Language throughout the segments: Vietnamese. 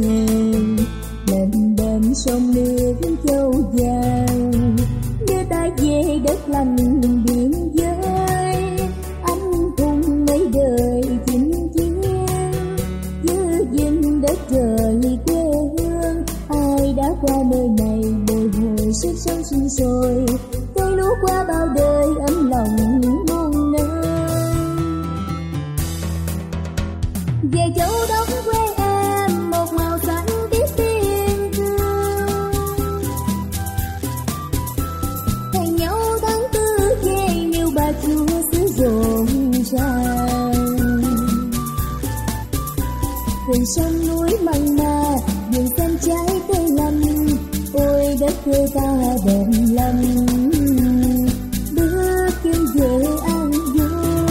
lên đền sông nước Châu Giang, đưa ta về đất lành biên giới. Anh cùng mấy đời chinh chiến, giữ gìn đất trời quê hương. Ai đã qua nơi này bồi hồi sức sống sinh sôi, cây lúa qua bao đời ấm lòng muôn nơi. Về Châu Đốc quê em một màu xanh biết biên cương, hẹn nhau tháng tư về nhiều bà chúa xứ rộn ràng. Vùng sông núi mặn mà, vườn xanh trái cây lành, ôi đất quê ta đẹp lắm. Bước chân về an vui,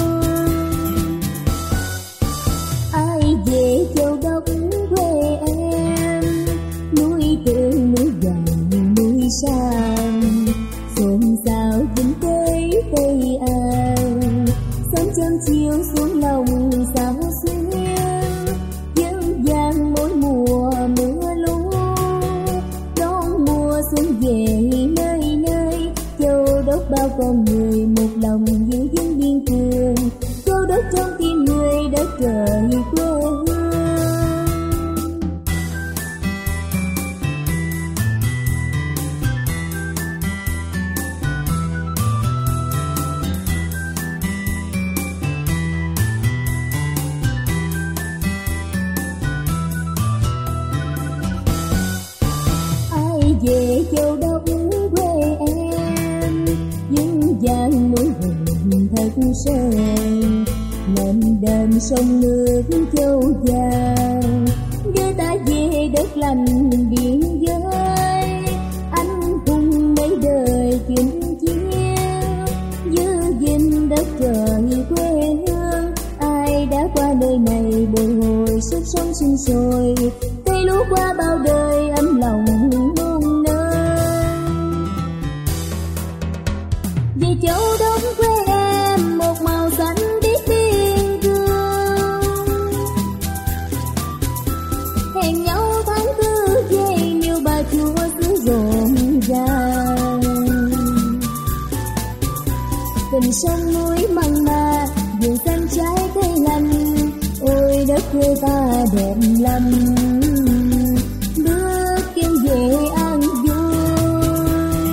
ai về Châu Đốc quê em, núi Tượng núi vàng núi Sam, xôn xao vinh tới Tây An. Sớm chăm chiều xuống lòng sao xuyên, dân gian mỗi mùa mưa lũ, đón mùa xuân về nơi nơi. Châu Đốc bao con người một lòng giữ vững biên cương, Châu Đốc trong tim người đất trời quê hương. Ai về Châu Đốc quê em, dân gian núi hùng thật sơn, lên đền sông nước Châu Giang, đưa ta về đất lành biên giới. Anh cùng mấy đời chinh chiến, giữ gìn đất trời quê hương. Ai đã qua nơi này bồi hồi sức sống sinh sôi, cây lúa qua bao đời ấm lòng muôn nơi. Về Châu Đốc quê em một màu xanh biết biên cương, hẹn nhau tháng tư về nhiều bà chúa xứ rộn ràng. Tình sông núi mặn mà, vườn xanh trái cây lành, ôi đất quê ta đẹp lắm. Bước chân về an vui,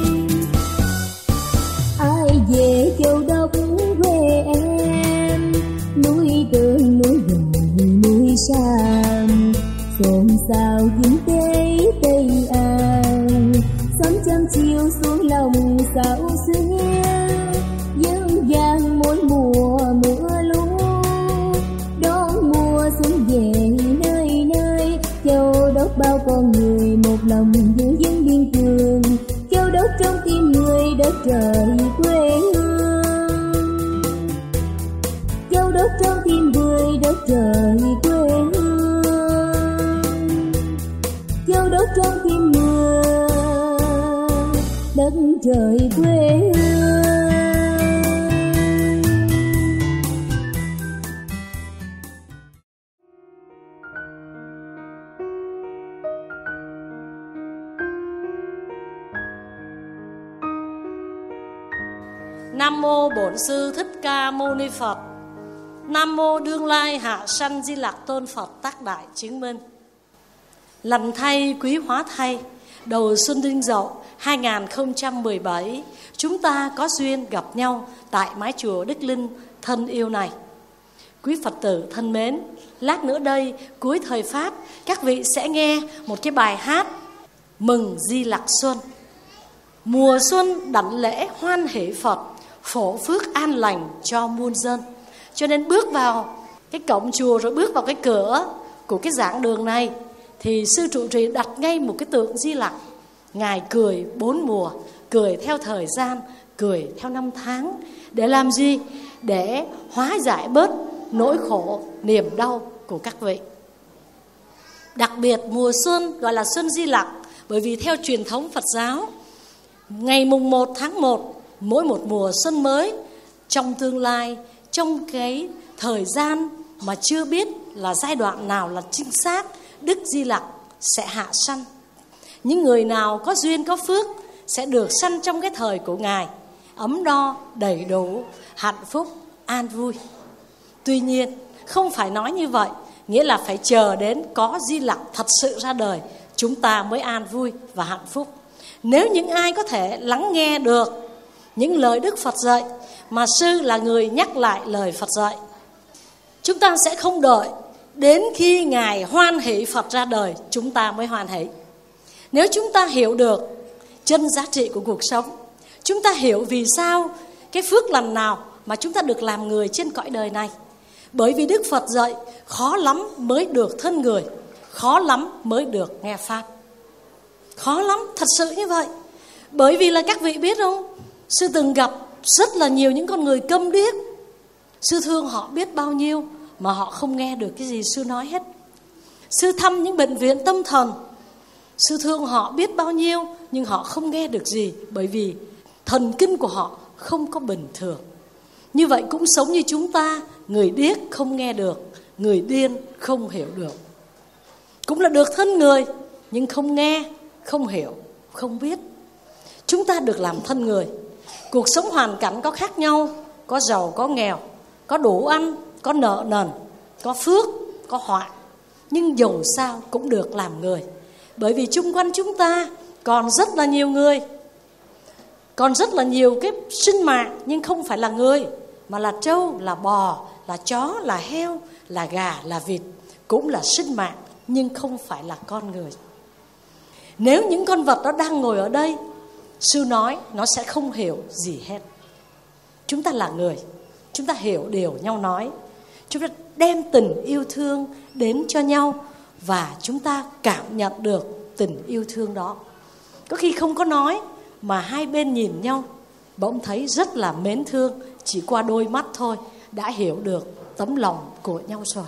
ai về Châu Đốc quê em, núi Tượng núi vàng núi Sam, xôn xao vinh tế Tây An. Sớm chăm chiều xuống lòng sao xuyên, dân gian mỗi mùa mưa lũ, đón mùa xuân về nơi nơi. Châu Đốc bao con người một lòng giữ vững biên cương, Châu Đốc trong tim người đất trời quê hương. Châu Đốc trong tim người đất trời quê hương, Châu Đốc trong tim người đất trời quê hương. Nam mô Bổn Sư Thích Ca Mâu Ni Phật. Nam mô Đương Lai Hạ Sanh Di Lặc Tôn Phật Tác Đại Chứng Minh. Lành thay quý hóa thay, đầu xuân Đinh Dậu 2017, chúng ta có duyên gặp nhau tại mái chùa Đức Linh thân yêu này. Quý Phật tử thân mến, lát nữa đây cuối thời Pháp, các vị sẽ nghe một cái bài hát Mừng Di Lặc Xuân. Mùa xuân đảnh lễ hoan hỷ Phật, phổ phước an lành cho muôn dân. Cho nên bước vào cái cổng chùa, rồi bước vào cái cửa của cái giảng đường này, thì sư trụ trì đặt ngay một cái tượng Di Lặc. Ngài cười 4 mùa, cười theo thời gian, cười theo năm tháng. Để làm gì? Để hóa giải bớt nỗi khổ, niềm đau của các vị. Đặc biệt mùa xuân gọi là Xuân Di Lặc, bởi vì theo truyền thống Phật giáo, ngày mùng 1 tháng 1, mỗi một mùa xuân mới trong tương lai, trong cái thời gian mà chưa biết là giai đoạn nào là chính xác, Đức Di Lặc sẽ hạ sanh. Những người nào có duyên có phước sẽ được sanh trong cái thời của Ngài, ấm no, đầy đủ, hạnh phúc, an vui. Tuy nhiên, không phải nói như vậy nghĩa là phải chờ đến có Di Lặc thật sự ra đời chúng ta mới an vui và hạnh phúc. Nếu những ai có thể lắng nghe được những lời Đức Phật dạy, mà sư là người nhắc lại lời Phật dạy, chúng ta sẽ không đợi đến khi Ngài hoan hỷ Phật ra đời chúng ta mới hoan hỷ. Nếu chúng ta hiểu được chân giá trị của cuộc sống, chúng ta hiểu vì sao cái phước lành nào mà chúng ta được làm người trên cõi đời này. Bởi vì Đức Phật dạy khó lắm mới được thân người, khó lắm mới được nghe Pháp. Khó lắm, thật sự như vậy. Bởi vì là các vị biết không, sư từng gặp rất là nhiều những con người câm điếc. Sư thương họ biết bao nhiêu mà họ không nghe được cái gì sư nói hết. Sư thăm những bệnh viện tâm thần, sư thương họ biết bao nhiêu nhưng họ không nghe được gì, bởi vì thần kinh của họ không có bình thường. Như vậy cũng sống như chúng ta, người điếc không nghe được, người điên không hiểu được. Cũng là được thân người nhưng không nghe, không hiểu, không biết. Chúng ta được làm thân người. Cuộc sống hoàn cảnh có khác nhau, có giàu có nghèo, có đủ ăn, có nợ nần, có phước, có họa, nhưng dầu sao cũng được làm người. Bởi vì chung quanh chúng ta còn rất là nhiều người, còn rất là nhiều cái sinh mạng nhưng không phải là người, mà là trâu, là bò, là chó, là heo, là gà, là vịt, cũng là sinh mạng nhưng không phải là con người. Nếu những con vật đó đang ngồi ở đây, sư nói nó sẽ không hiểu gì hết. Chúng ta là người, chúng ta hiểu điều nhau nói, chúng ta đem tình yêu thương đến cho nhau và chúng ta cảm nhận được tình yêu thương đó. Có khi không có nói mà hai bên nhìn nhau bỗng thấy rất là mến thương, chỉ qua đôi mắt thôi đã hiểu được tấm lòng của nhau rồi.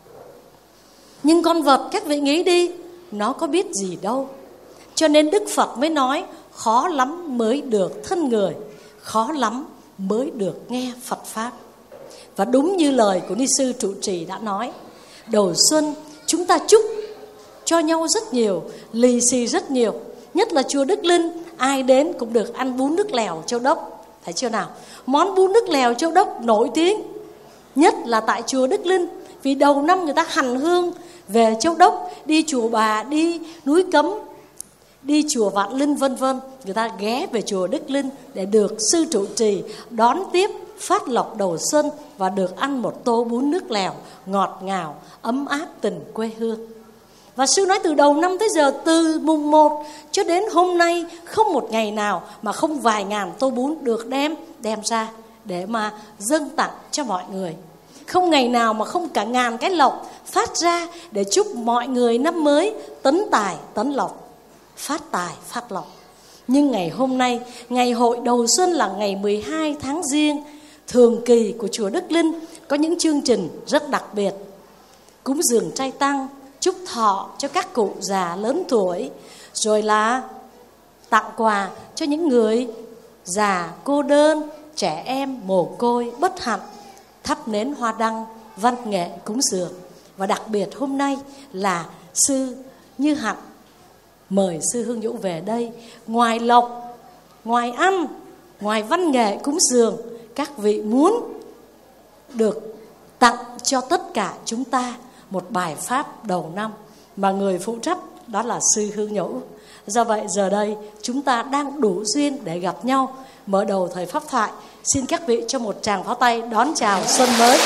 Nhưng con vật các vị nghĩ đi, nó có biết gì đâu. Cho nên Đức Phật mới nói khó lắm mới được thân người, khó lắm mới được nghe Phật Pháp. Và đúng như lời của Ni Sư trụ trì đã nói, đầu xuân chúng ta chúc cho nhau rất nhiều, lì xì rất nhiều. Nhất là chùa Đức Linh, ai đến cũng được ăn bún nước lèo Châu Đốc. Thấy chưa nào? Món bún nước lèo Châu Đốc nổi tiếng nhất là tại chùa Đức Linh. Vì đầu năm người ta hành hương về Châu Đốc, đi chùa Bà, đi núi Cấm, đi chùa Vạn Linh vân vân, người ta ghé về chùa Đức Linh để được sư trụ trì đón tiếp phát lộc đầu xuân và được ăn một tô bún nước lèo ngọt ngào, ấm áp tình quê hương. Và sư nói từ đầu năm tới giờ, từ mùng 1 cho đến hôm nay, không một ngày nào mà không vài ngàn tô bún được đem ra để mà dâng tặng cho mọi người. Không ngày nào mà không cả ngàn cái lộc phát ra để chúc mọi người năm mới tấn tài tấn lộc, phát tài phát lộc. Nhưng ngày hôm nay, ngày hội đầu xuân là ngày 12 tháng Giêng, thường kỳ của chùa Đức Linh có những chương trình rất đặc biệt. Cúng dường trai tăng, chúc thọ cho các cụ già lớn tuổi, rồi là tặng quà cho những người già cô đơn, trẻ em mồ côi bất hạnh, thắp nến hoa đăng, văn nghệ cúng dường. Và đặc biệt hôm nay là sư Như Hạnh mời sư Hương Nhũ về đây, ngoài lộc, ngoài ăn, ngoài văn nghệ cúng dường, các vị muốn được tặng cho tất cả chúng ta một bài pháp đầu năm mà người phụ trách đó là sư Hương Nhũ. Do vậy giờ đây chúng ta đang đủ duyên để gặp nhau mở đầu thời pháp thoại. Xin các vị cho một tràng pháo tay đón chào xuân mới.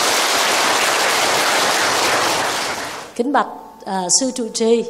Kính bạch sư trụ trì,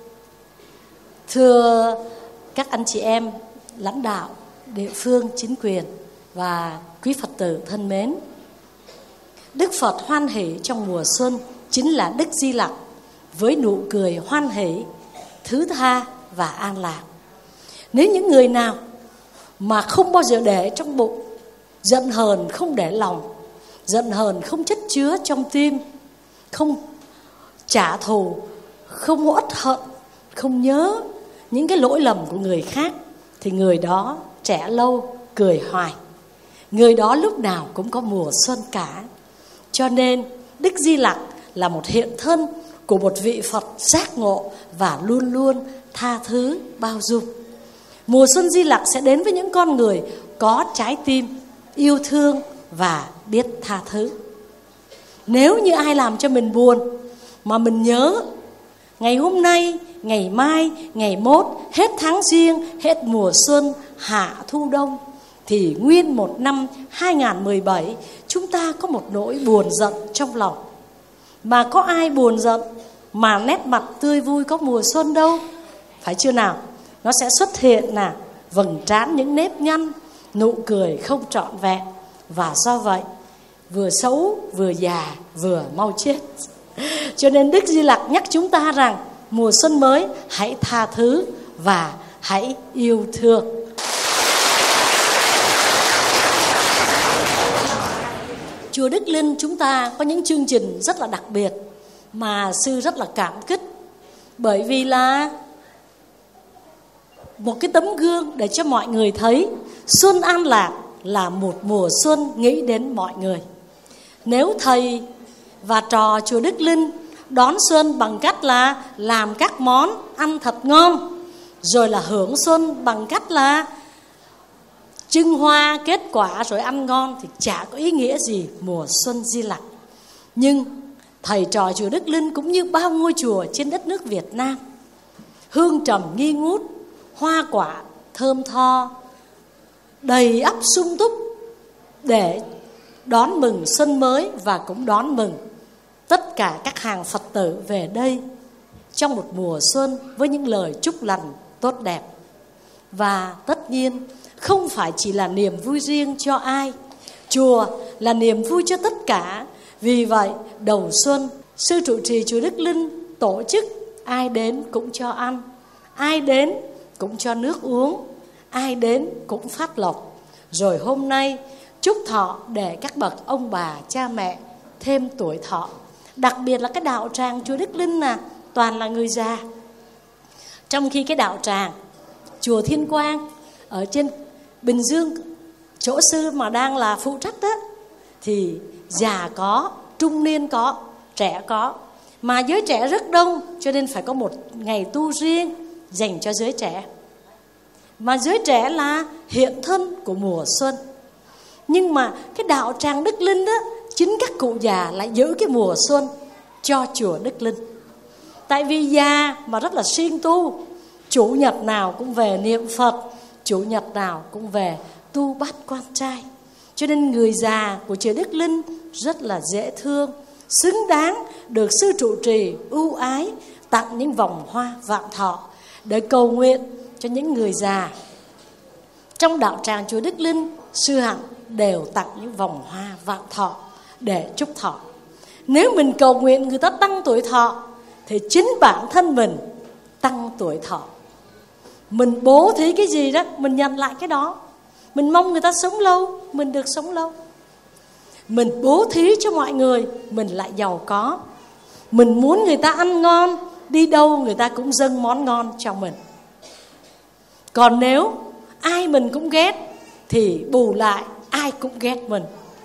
thưa các anh chị em lãnh đạo địa phương, chính quyền và quý Phật tử thân mến, Đức Phật hoan hỷ trong mùa xuân chính là Đức Di Lặc với nụ cười hoan hỷ, thứ tha và an lạc. Nếu những người nào mà không bao giờ để trong bụng, giận hờn không để lòng, giận hờn không chất chứa trong tim, không trả thù, không uất hận, không nhớ những cái lỗi lầm của người khác, thì người đó trẻ lâu cười hoài, người đó lúc nào cũng có mùa xuân cả. Cho nên Đức Di Lặc là một hiện thân của một vị Phật giác ngộ và luôn luôn tha thứ, bao dung. Mùa xuân Di Lặc sẽ đến với những con người có trái tim yêu thương và biết tha thứ. Nếu như ai làm cho mình buồn mà mình nhớ ngày hôm nay, ngày mai, ngày mốt, hết tháng Giêng, hết mùa xuân, hạ thu đông, thì nguyên một năm 2017 chúng ta có một nỗi buồn giận trong lòng. Mà có ai buồn giận mà nét mặt tươi vui có mùa xuân đâu, phải chưa nào? Nó sẽ xuất hiện vầng trán những nếp nhăn, nụ cười không trọn vẹn. Và do vậy vừa xấu, vừa già, vừa mau chết. Cho nên Đức Di Lặc nhắc chúng ta rằng mùa xuân mới hãy tha thứ và hãy yêu thương. Chùa Đức Linh chúng ta có những chương trình rất là đặc biệt mà sư rất là cảm kích, bởi vì là một cái tấm gương để cho mọi người thấy xuân an lạc là một mùa xuân nghĩ đến mọi người. Nếu thầy và trò chùa Đức Linh đón xuân bằng cách là làm các món ăn thật ngon, rồi là hưởng xuân bằng cách là trưng hoa kết quả rồi ăn ngon, thì chả có ý nghĩa gì mùa xuân Di Lặc. Nhưng thầy trò chùa Đức Linh cũng như bao ngôi chùa trên đất nước Việt Nam, hương trầm nghi ngút, hoa quả thơm tho, đầy ắp sung túc để đón mừng xuân mới, và cũng đón mừng tất cả các hàng Phật tử về đây trong một mùa xuân với những lời chúc lành tốt đẹp. Và tất nhiên không phải chỉ là niềm vui riêng cho ai, chùa là niềm vui cho tất cả. Vì vậy đầu xuân, sư trụ trì chùa Đức Linh tổ chức ai đến cũng cho ăn, ai đến cũng cho nước uống, ai đến cũng phát lộc. Rồi hôm nay chúc thọ để các bậc ông bà cha mẹ thêm tuổi thọ. Đặc biệt là cái đạo tràng chùa Đức Linh toàn là người già. Trong khi cái đạo tràng chùa Thiên Quang ở trên Bình Dương, chỗ sư mà đang là phụ trách đó, thì già có, trung niên có, trẻ có. Mà giới trẻ rất đông, cho nên phải có một ngày tu riêng dành cho giới trẻ. Mà giới trẻ là hiện thân của mùa xuân. Nhưng mà cái đạo tràng Đức Linh đó, chính các cụ già lại giữ cái mùa xuân cho chùa Đức Linh. Tại vì già mà rất là siêng tu, chủ nhật nào cũng về niệm Phật, chủ nhật nào cũng về tu bát quan trai. Cho nên người già của chùa Đức Linh rất là dễ thương, xứng đáng được sư trụ trì ưu ái tặng những vòng hoa vạn thọ để cầu nguyện cho những người già. Trong đạo tràng chùa Đức Linh, sư hạnh đều tặng những vòng hoa vạn thọ để chúc thọ. Nếu mình cầu nguyện người ta tăng tuổi thọ, thì chính bản thân mình tăng tuổi thọ. Mình bố thí cái gì đó, mình nhận lại cái đó. Mình mong người ta sống lâu, mình được sống lâu. Mình bố thí cho mọi người, mình lại giàu có. Mình muốn người ta ăn ngon, đi đâu người ta cũng dâng món ngon cho mình. Còn nếu ai mình cũng ghét, thì bù lại ai cũng ghét mình.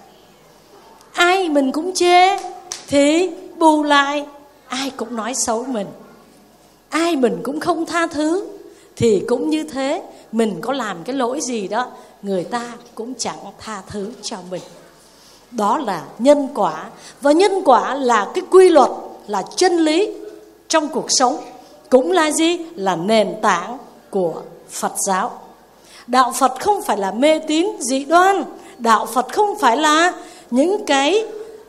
Ai mình cũng chê, thì bù lại ai cũng nói xấu mình. Ai mình cũng không tha thứ, thì cũng như thế, mình có làm cái lỗi gì đó, người ta cũng chẳng tha thứ cho mình. Đó là nhân quả. Và nhân quả là cái quy luật, là chân lý trong cuộc sống. Cũng là gì? Là nền tảng của Phật giáo. Đạo Phật không phải là mê tín dị đoan. Đạo Phật không phải là những cái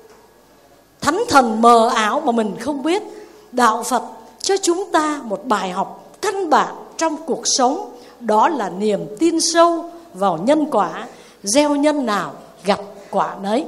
thánh thần mờ ảo mà mình không biết. Đạo Phật cho chúng ta một bài học căn bản trong cuộc sống. Đó là niềm tin sâu vào nhân quả. Gieo nhân nào gặt quả nấy.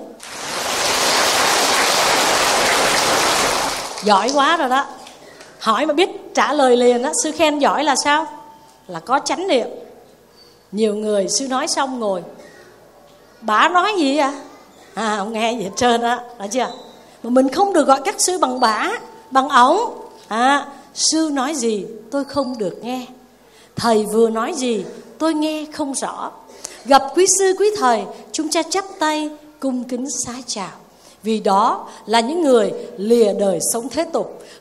Giỏi quá rồi đó. Hỏi mà biết trả lời liền đó. Sư khen giỏi là sao? Là có chánh niệm. Nhiều người sư nói xong ngồi, bà nói gì không nghe gì hết trơn á, đã chưa? Mà mình không được gọi các sư bằng bả, bằng ổng. Sư nói gì tôi không được nghe, thầy vừa nói gì tôi nghe không rõ. Gặp quý sư quý thầy, chúng ta chắp tay cung kính xá chào. Vì đó là những người lìa đời sống thế tục,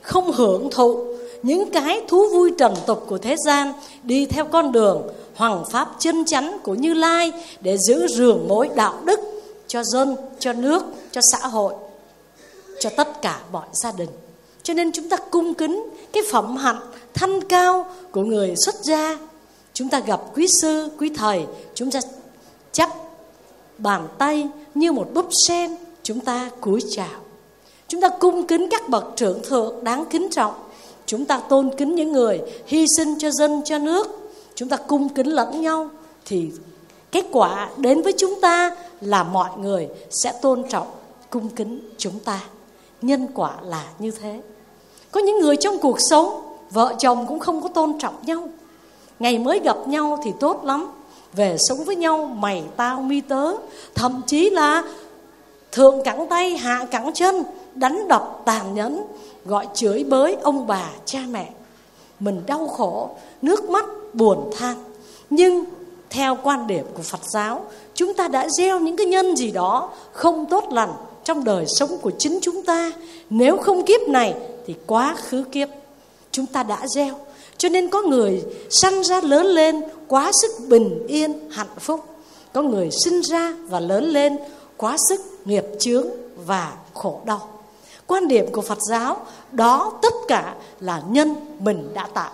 không hưởng thụ những cái thú vui trần tục của thế gian, đi theo con đường hoằng pháp chân chánh của Như Lai để giữ rường mối đạo đức cho dân, cho nước, cho xã hội, cho tất cả mọi gia đình. Cho nên chúng ta cung kính cái phẩm hạnh thanh cao của người xuất gia. Chúng ta gặp quý sư, quý thầy, chúng ta chắp bàn tay như một búp sen, chúng ta cúi chào. Chúng ta cung kính các bậc trưởng thượng đáng kính trọng. Chúng ta tôn kính những người hy sinh cho dân, cho nước. Chúng ta cung kính lẫn nhau, thì kết quả đến với chúng ta là mọi người sẽ tôn trọng, cung kính chúng ta. Nhân quả là như thế. Có những người trong cuộc sống, vợ chồng cũng không có tôn trọng nhau. Ngày mới gặp nhau thì tốt lắm, về sống với nhau mày tao mi tớ, thậm chí là thượng cẳng tay hạ cẳng chân, đánh đập tàn nhẫn, gọi chửi bới ông bà cha mẹ. Mình đau khổ, nước mắt buồn than. Nhưng theo quan điểm của Phật giáo, chúng ta đã gieo những cái nhân gì đó không tốt lành trong đời sống của chính chúng ta. Nếu không kiếp này thì quá khứ kiếp chúng ta đã gieo. Cho nên có người sanh ra lớn lên quá sức bình yên hạnh phúc, có người sinh ra và lớn lên quá sức nghiệp chướng và khổ đau. Quan điểm của Phật giáo, đó tất cả là nhân mình đã tạo.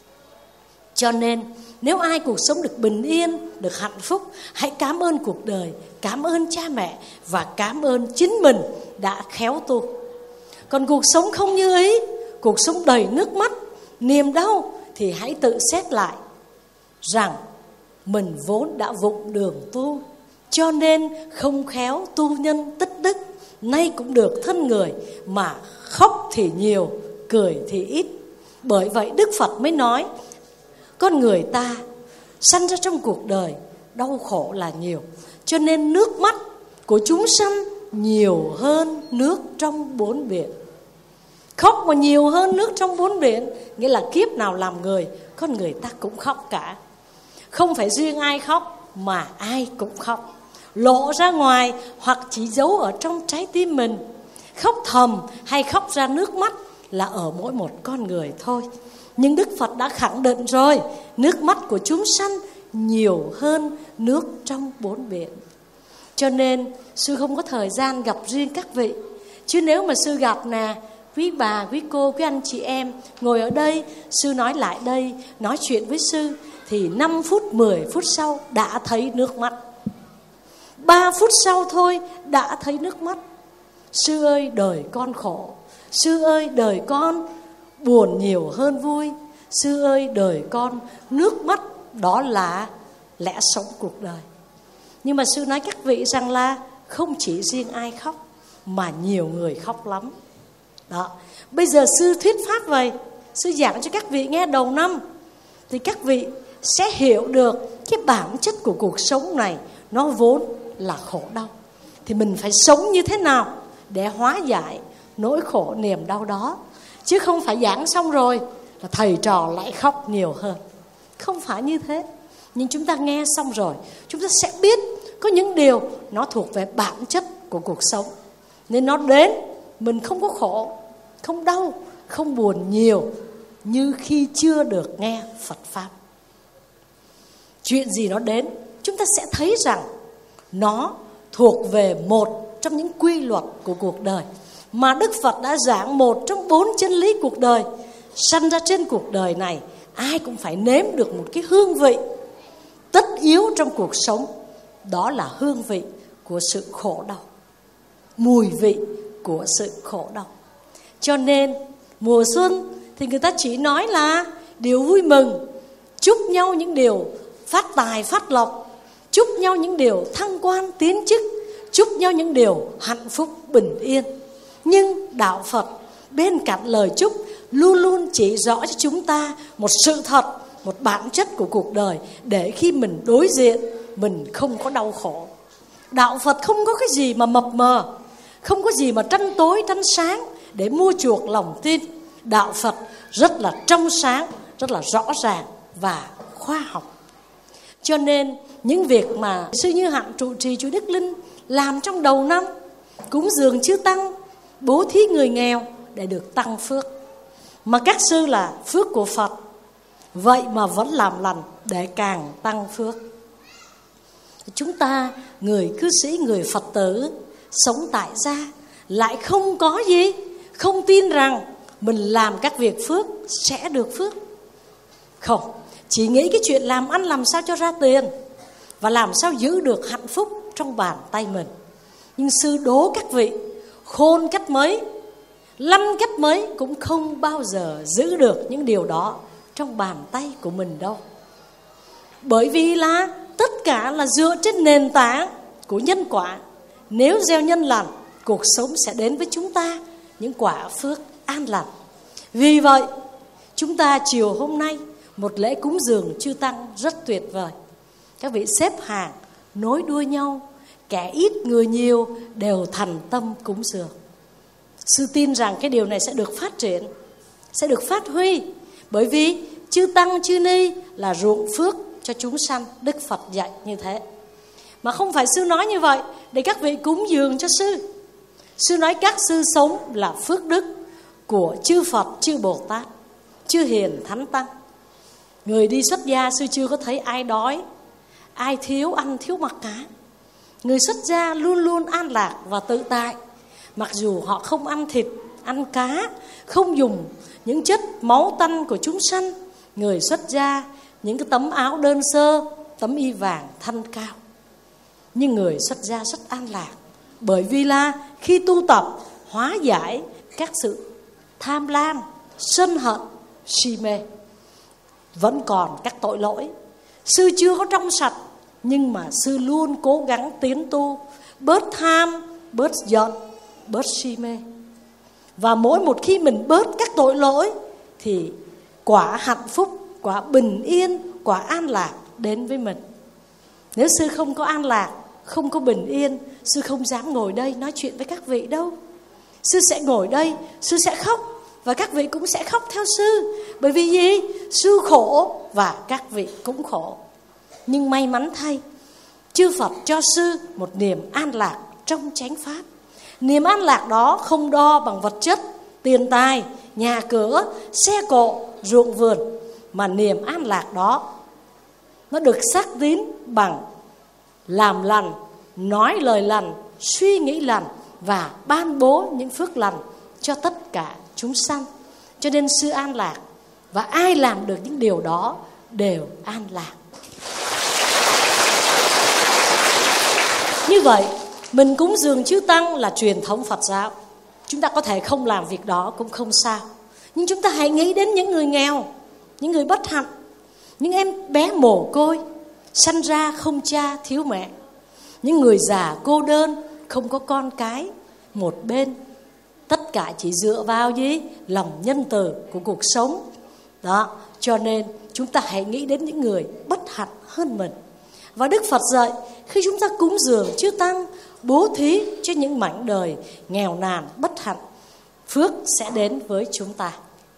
Cho nên nếu ai cuộc sống được bình yên, được hạnh phúc, hãy cảm ơn cuộc đời, cảm ơn cha mẹ và cảm ơn chính mình đã khéo tu. Còn cuộc sống không như ý, cuộc sống đầy nước mắt, niềm đau, thì hãy tự xét lại rằng mình vốn đã vụng đường tu, cho nên không khéo tu nhân tích đức. Nay cũng được thân người mà khóc thì nhiều, cười thì ít. Bởi vậy Đức Phật mới nói, con người ta sanh ra trong cuộc đời đau khổ là nhiều, cho nên nước mắt của chúng sanh nhiều hơn nước trong bốn biển. Khóc mà nhiều hơn nước trong bốn biển, nghĩa là kiếp nào làm người, con người ta cũng khóc cả. Không phải riêng ai khóc mà ai cũng khóc, lộ ra ngoài hoặc chỉ giấu ở trong trái tim mình. Khóc thầm hay khóc ra nước mắt là ở mỗi một con người thôi. Nhưng Đức Phật đã khẳng định rồi, nước mắt của chúng sanh nhiều hơn nước trong bốn biển. Cho nên sư không có thời gian gặp riêng các vị. Chứ nếu mà sư gặp nè, quý bà, quý cô, quý anh chị em ngồi ở đây, sư nói lại đây, nói chuyện với sư, thì 5 phút, 10 phút sau đã thấy nước mắt. 3 phút sau thôi đã thấy nước mắt. Sư ơi đời con khổ, sư ơi đời con buồn nhiều hơn vui, sư ơi đời con nước mắt đó là lẽ sống cuộc đời. Nhưng mà sư nói các vị rằng là không chỉ riêng ai khóc mà nhiều người khóc lắm. Đó. Bây giờ sư thuyết pháp vậy, sư giảng cho các vị nghe đầu năm, thì các vị sẽ hiểu được cái bản chất của cuộc sống này nó vốn là khổ đau. Thì mình phải sống như thế nào để hóa giải nỗi khổ niềm đau đó. Chứ không phải giảng xong rồi là thầy trò lại khóc nhiều hơn. Không phải như thế. Nhưng chúng ta nghe xong rồi, chúng ta sẽ biết có những điều nó thuộc về bản chất của cuộc sống. Nên nó đến, mình không có khổ, không đau, không buồn nhiều như khi chưa được nghe Phật Pháp. Chuyện gì nó đến, chúng ta sẽ thấy rằng nó thuộc về một trong những quy luật của cuộc đời mà Đức Phật đã giảng, một trong 4 chân lý cuộc đời. Sanh ra trên cuộc đời này, ai cũng phải nếm được một cái hương vị tất yếu trong cuộc sống. Đó là hương vị của sự khổ đau, mùi vị của sự khổ đau. Cho nên mùa xuân thì người ta chỉ nói là điều vui mừng, chúc nhau những điều phát tài phát lộc, chúc nhau những điều thăng quan tiến chức, chúc nhau những điều hạnh phúc bình yên. Nhưng Đạo Phật bên cạnh lời chúc luôn luôn chỉ rõ cho chúng ta một sự thật, một bản chất của cuộc đời, để khi mình đối diện mình không có đau khổ. Đạo Phật không có cái gì mà mập mờ, không có gì mà tranh tối tranh sáng để mua chuộc lòng tin. Đạo Phật rất là trong sáng, rất là rõ ràng và khoa học. Cho nên những việc mà sư Như Hạnh trụ trì chùa Đức Linh làm trong đầu năm, cúng dường chư tăng, bố thí người nghèo để được tăng phước, Mà các sư là phước của Phật, vậy mà vẫn làm lành để càng tăng phước. Chúng ta, người cư sĩ, người Phật tử sống tại gia lại không có gì, không tin rằng mình làm các việc phước sẽ được phước. Không, chỉ nghĩ cái chuyện làm ăn làm sao cho ra tiền và làm sao giữ được hạnh phúc trong bàn tay mình. Nhưng sư đố các vị, khôn cách mấy, lanh cách mấy cũng không bao giờ giữ được những điều đó trong bàn tay của mình đâu. Bởi vì là tất cả là dựa trên nền tảng của nhân quả. Nếu gieo nhân lành, cuộc sống sẽ đến với chúng ta những quả phước an lành. Vì vậy, chúng ta chiều hôm nay một lễ cúng dường chư tăng rất tuyệt vời. Các vị xếp hàng nối đuôi nhau, kẻ ít người nhiều đều thành tâm cúng dường. Sư tin rằng cái điều này sẽ được phát triển, sẽ được phát huy. Bởi vì chư tăng chư ni là ruộng phước cho chúng sanh. Đức Phật dạy như thế. Mà không phải sư nói như vậy để các vị cúng dường cho sư. Sư nói các sư sống là phước đức của chư Phật, chư Bồ Tát, chư Hiền Thánh Tăng. Người đi xuất gia, sư chưa có thấy ai đói, ai thiếu ăn thiếu mặc cả. Người xuất gia luôn luôn an lạc và tự tại. Mặc dù họ không ăn thịt, ăn cá, không dùng những chất máu tanh của chúng sanh. Người xuất gia những cái tấm áo đơn sơ, tấm y vàng thanh cao. Nhưng người xuất gia rất an lạc. Bởi vì là khi tu tập hóa giải các sự tham lam, sân hận, si mê. Vẫn còn các tội lỗi. Sư chưa có trong sạch, nhưng mà sư luôn cố gắng tiến tu, bớt tham, bớt giận, bớt si mê. Và mỗi một khi mình bớt các tội lỗi thì quả hạnh phúc, quả bình yên, quả an lạc đến với mình. Nếu sư không có an lạc, không có bình yên, sư không dám ngồi đây nói chuyện với các vị đâu. Sư sẽ ngồi đây, sư sẽ khóc, và các vị cũng sẽ khóc theo sư. Bởi vì gì? Sư khổ và các vị cũng khổ. Nhưng may mắn thay, chư Phật cho sư một niềm an lạc trong chánh pháp. Niềm an lạc đó không đo bằng vật chất, tiền tài, nhà cửa, xe cộ, ruộng vườn. Mà niềm an lạc đó nó được xác tín bằng làm lành, nói lời lành, suy nghĩ lành và ban bố những phước lành cho tất cả chúng sanh. Cho nên sư an lạc, và ai làm được những điều đó đều an lạc. Như vậy, mình cúng dường chư tăng là truyền thống Phật giáo. Chúng ta có thể không làm việc đó cũng không sao. Nhưng chúng ta hãy nghĩ đến những người nghèo, những người bất hạnh, những em bé mồ côi, sanh ra không cha thiếu mẹ, những người già cô đơn, không có con cái một bên. Tất cả chỉ dựa vào gì? Lòng nhân từ của cuộc sống. Đó, cho nên chúng ta hãy nghĩ đến những người bất hạnh hơn mình. Và Đức Phật dạy, khi chúng ta cúng dường chư tăng, bố thí cho những mảnh đời nghèo nàn, bất hạnh, phước sẽ đến với chúng ta.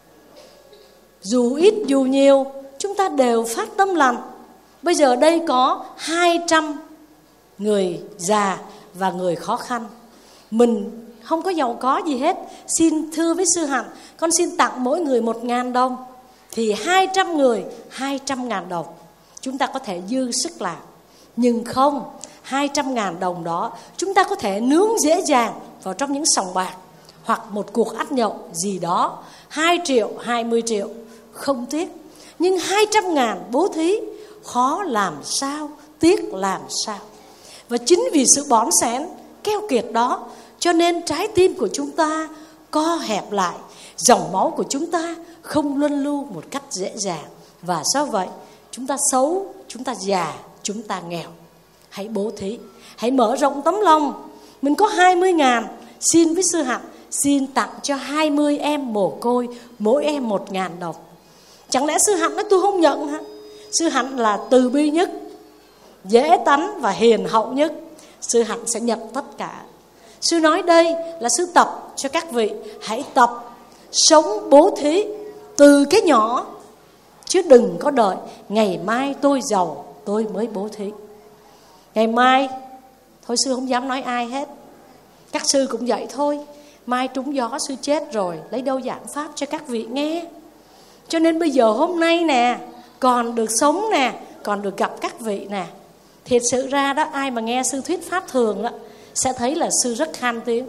Dù ít dù nhiều, chúng ta đều phát tâm lành. Bây giờ đây có 200 người già và người khó khăn. Mình không có giàu có gì hết. Xin thưa với sư Hạnh, con xin tặng mỗi người 1.000 đồng. Thì 200 người 200.000 đồng. Chúng ta có thể dư sức làm. Nhưng không, 200.000 đồng đó chúng ta có thể nướng dễ dàng vào trong những sòng bạc, hoặc một cuộc ăn nhậu gì đó, 2 triệu, 20 triệu, không tiếc. Nhưng 200.000 bố thí khó làm sao, tiếc làm sao. Và chính vì sự bón xén, keo kiệt đó, cho nên trái tim của chúng ta co hẹp lại, dòng máu của chúng ta không luân lưu một cách dễ dàng. Và sao vậy? Chúng ta xấu, chúng ta già, chúng ta nghèo. Hãy bố thí, hãy mở rộng tấm lòng. Mình có 20.000, xin với sư Hạnh, xin tặng cho 20 em mồ côi, mỗi em 1.000 đồng. Chẳng lẽ sư Hạnh nói tôi không nhận hả? Sư Hạnh là từ bi nhất, dễ tánh và hiền hậu nhất. Sư Hạnh sẽ nhận tất cả. Sư nói đây là sư tập cho các vị. Hãy tập sống bố thí từ cái nhỏ, chứ đừng có đợi ngày mai tôi giàu tôi mới bố thí. Ngày mai, thôi sư không dám nói ai hết, các sư cũng vậy thôi. mai trúng gió sư chết rồi, lấy đâu giảng pháp cho các vị nghe. Cho nên bây giờ hôm nay nè, còn được sống nè, còn được gặp các vị nè. Thiệt sự ra đó, ai mà nghe sư thuyết pháp thường đó sẽ thấy là sư rất khan tiếng.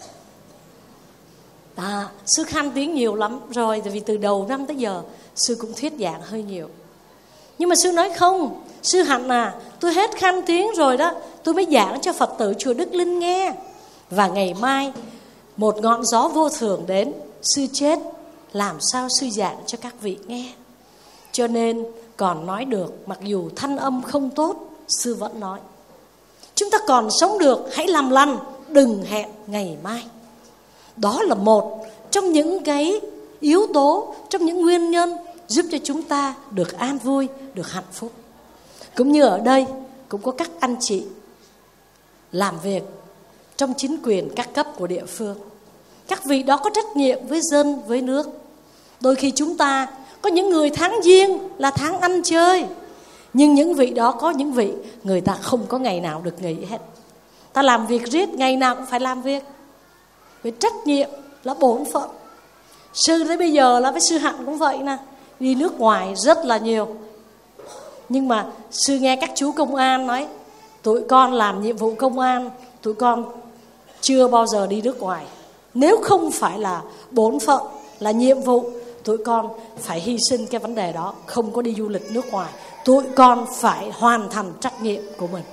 Sư khan tiếng nhiều lắm rồi, tại vì từ đầu năm tới giờ sư cũng thuyết giảng hơi nhiều. Nhưng mà sư nói không, sư hạnh tôi hết khan tiếng rồi đó, tôi mới giảng cho Phật tử chùa Đức Linh nghe. Và ngày mai một ngọn gió vô thường đến, sư chết, làm sao sư giảng cho các vị nghe. Cho nên còn nói được, mặc dù thanh âm không tốt, sư vẫn nói. Chúng ta còn sống được, hãy làm lành, đừng hẹn ngày mai. Đó là một trong những cái yếu tố, trong những nguyên nhân giúp cho chúng ta được an vui, được hạnh phúc. Cũng như ở đây cũng có các anh chị làm việc trong chính quyền các cấp của địa phương. Các vị đó có trách nhiệm với dân, với nước. Đôi khi chúng ta có những người tháng giêng là tháng ăn chơi, nhưng những vị đó có những vị người ta không có ngày nào được nghỉ hết. Ta làm việc riết, ngày nào cũng phải làm việc. Với trách nhiệm là bổn phận. Sư tới bây giờ là với sư Hạnh cũng vậy nè, đi nước ngoài rất là nhiều. Nhưng mà sư nghe các chú công an nói, tụi con làm nhiệm vụ công an, tụi con chưa bao giờ đi nước ngoài. Nếu không phải là bổn phận, là nhiệm vụ, tụi con phải hy sinh cái vấn đề đó, không có đi du lịch nước ngoài. Tụi con phải hoàn thành trách nhiệm của mình.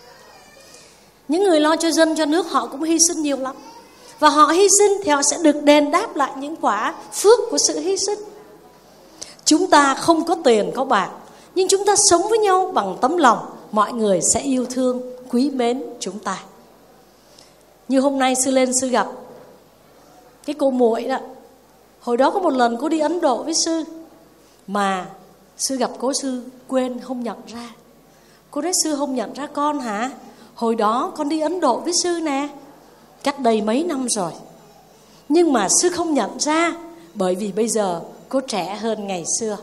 Những người lo cho dân, cho nước họ cũng hy sinh nhiều lắm. Và họ hy sinh thì họ sẽ được đền đáp lại những quả phước của sự hy sinh. Chúng ta không có tiền, có bạc, nhưng chúng ta sống với nhau bằng tấm lòng, mọi người sẽ yêu thương, quý mến chúng ta. Như hôm nay sư lên sư gặp cái cô muội đó. Hồi đó có một lần cô đi Ấn Độ với sư, mà sư gặp cô, sư quên không nhận ra. Cô nói sư không nhận ra con hả? Hồi đó con đi Ấn Độ với sư nè, cách đây mấy năm rồi. Nhưng mà sư không nhận ra, bởi vì bây giờ cô trẻ hơn ngày xưa.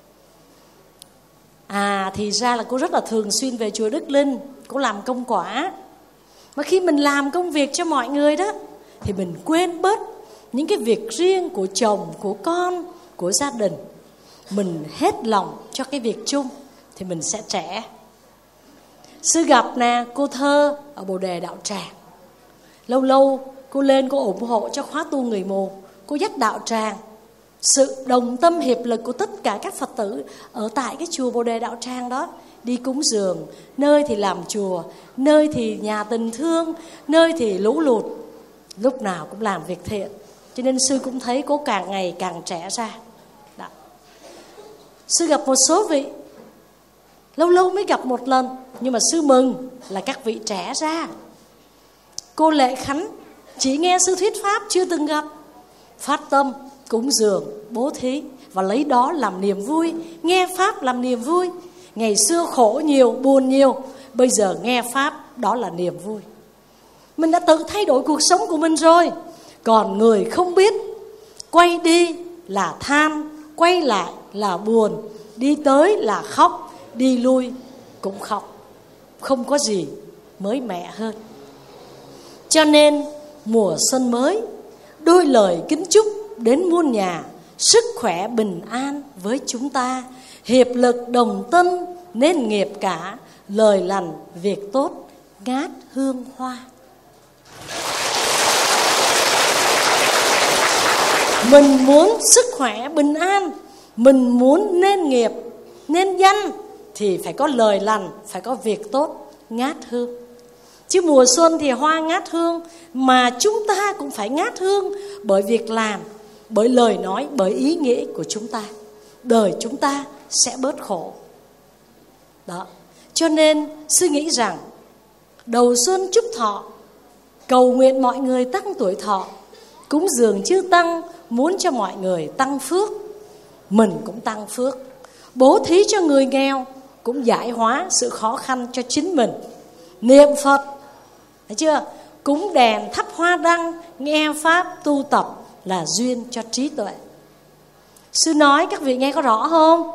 Thì ra là cô rất là thường xuyên về chùa Đức Linh, cô làm công quả. Mà khi mình làm công việc cho mọi người đó, thì mình quên bớt những cái việc riêng của chồng, của con, của gia đình. Mình hết lòng cho cái việc chung thì mình sẽ trẻ. Sư gặp nè, cô Thơ ở Bồ Đề Đạo Tràng. Lâu lâu cô lên cô ủng hộ cho khóa tu người mù, cô dắt đạo tràng. Sự đồng tâm hiệp lực của tất cả các Phật tử ở tại cái chùa Bồ Đề Đạo Tràng đó, đi cúng dường, nơi thì làm chùa, nơi thì nhà tình thương, nơi thì lũ lụt, lúc nào cũng làm việc thiện. Cho nên sư cũng thấy cô càng ngày càng trẻ ra. Đó. Sư gặp một số vị, lâu lâu mới gặp một lần, nhưng mà sư mừng là các vị trẻ ra. Cô Lệ Khánh chỉ nghe sư thuyết pháp, chưa từng gặp, phát tâm cúng dường, bố thí và lấy đó làm niềm vui, nghe pháp làm niềm vui. Ngày xưa khổ nhiều, buồn nhiều, bây giờ nghe pháp đó là niềm vui. Mình đã tự thay đổi cuộc sống của mình rồi. Còn người không biết, quay đi là than, quay lại là buồn, đi tới là khóc, đi lui cũng khóc. Không có gì mới mẻ hơn. Cho nên mùa xuân mới, đôi lời kính chúc đến muôn nhà, sức khỏe bình an với chúng ta, hiệp lực đồng tâm nên nghiệp cả, lời lành việc tốt ngát hương hoa. Mình muốn sức khỏe bình an, mình muốn nên nghiệp, nên danh, thì phải có lời lành, phải có việc tốt ngát hương. Chứ mùa xuân thì hoa ngát hương, mà chúng ta cũng phải ngát hương bởi việc làm, bởi lời nói, bởi ý nghĩ của chúng ta. Đời chúng ta sẽ bớt khổ. Đó. Cho nên sư nghĩ rằng đầu xuân chúc thọ, cầu nguyện mọi người tăng tuổi thọ, cúng dường chư tăng, muốn cho mọi người tăng phước, mình cũng tăng phước. Bố thí cho người nghèo, cũng giải hóa sự khó khăn cho chính mình. Niệm Phật, thấy chưa? Cúng đèn, thắp hoa đăng, nghe pháp, tu tập là duyên cho trí tuệ. Sư nói các vị nghe có rõ không?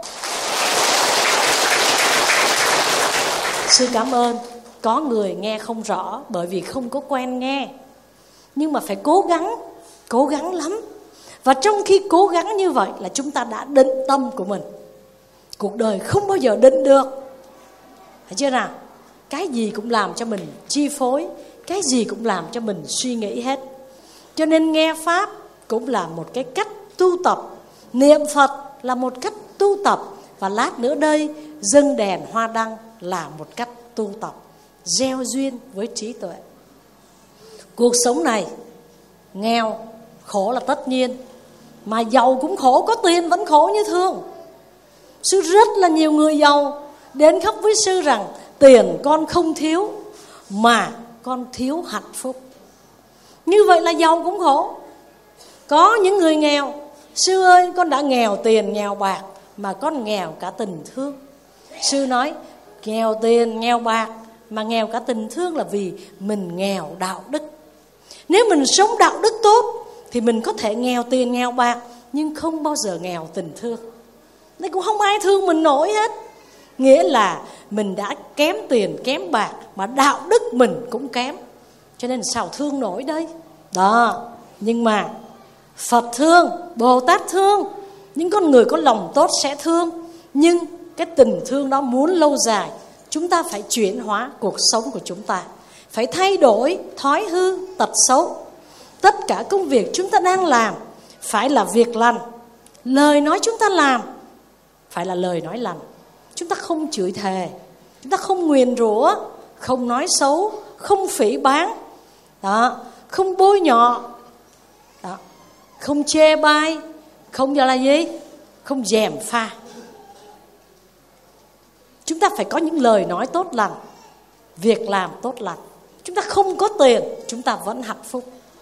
Sư cảm ơn. Có người nghe không rõ bởi vì không có quen nghe. nhưng mà phải cố gắng lắm. Và trong khi cố gắng như vậy là chúng ta đã định tâm của mình. Cuộc đời không bao giờ định được, thấy chưa nào? Cái gì cũng làm cho mình chi phối, cái gì cũng làm cho mình suy nghĩ hết. Cho nên nghe Pháp cũng là một cái cách tu tập, niệm Phật là một cách tu tập, và lát nữa đây dâng đèn hoa đăng là một cách tu tập, gieo duyên với trí tuệ. Cuộc sống này nghèo khổ là tất nhiên, mà giàu cũng khổ, có tiền vẫn khổ như thường. Sư rất là nhiều người giàu đến khóc với sư rằng tiền con không thiếu, mà con thiếu hạnh phúc. Như vậy là giàu cũng khổ. Có những người nghèo, sư ơi con đã nghèo tiền nghèo bạc mà con nghèo cả tình thương. Sư nói nghèo tiền nghèo bạc mà nghèo cả tình thương là vì mình nghèo đạo đức. Nếu mình sống đạo đức tốt thì mình có thể nghèo tiền nghèo bạc, nhưng không bao giờ nghèo tình thương. Nên cũng không ai thương mình nổi hết. Nghĩa là mình đã kém tiền kém bạc mà đạo đức mình cũng kém, cho nên sao thương nổi đây. Đó. Nhưng mà Phật thương, Bồ Tát thương, những con người có lòng tốt sẽ thương. Nhưng cái tình thương đó muốn lâu dài, chúng ta phải chuyển hóa cuộc sống của chúng ta, phải thay đổi thói hư tật xấu. Tất cả công việc chúng ta đang làm phải là việc lành. Lời nói chúng ta làm phải là lời nói lành. Chúng ta không chửi thề, chúng ta không nguyền rủa, không nói xấu, không phỉ báng, đó, không bôi nhọ, đó, không chê bai, không là gì? Không gièm pha. Chúng ta phải có những lời nói tốt lành, việc làm tốt lành. Chúng ta không có tiền, chúng ta vẫn hạnh phúc.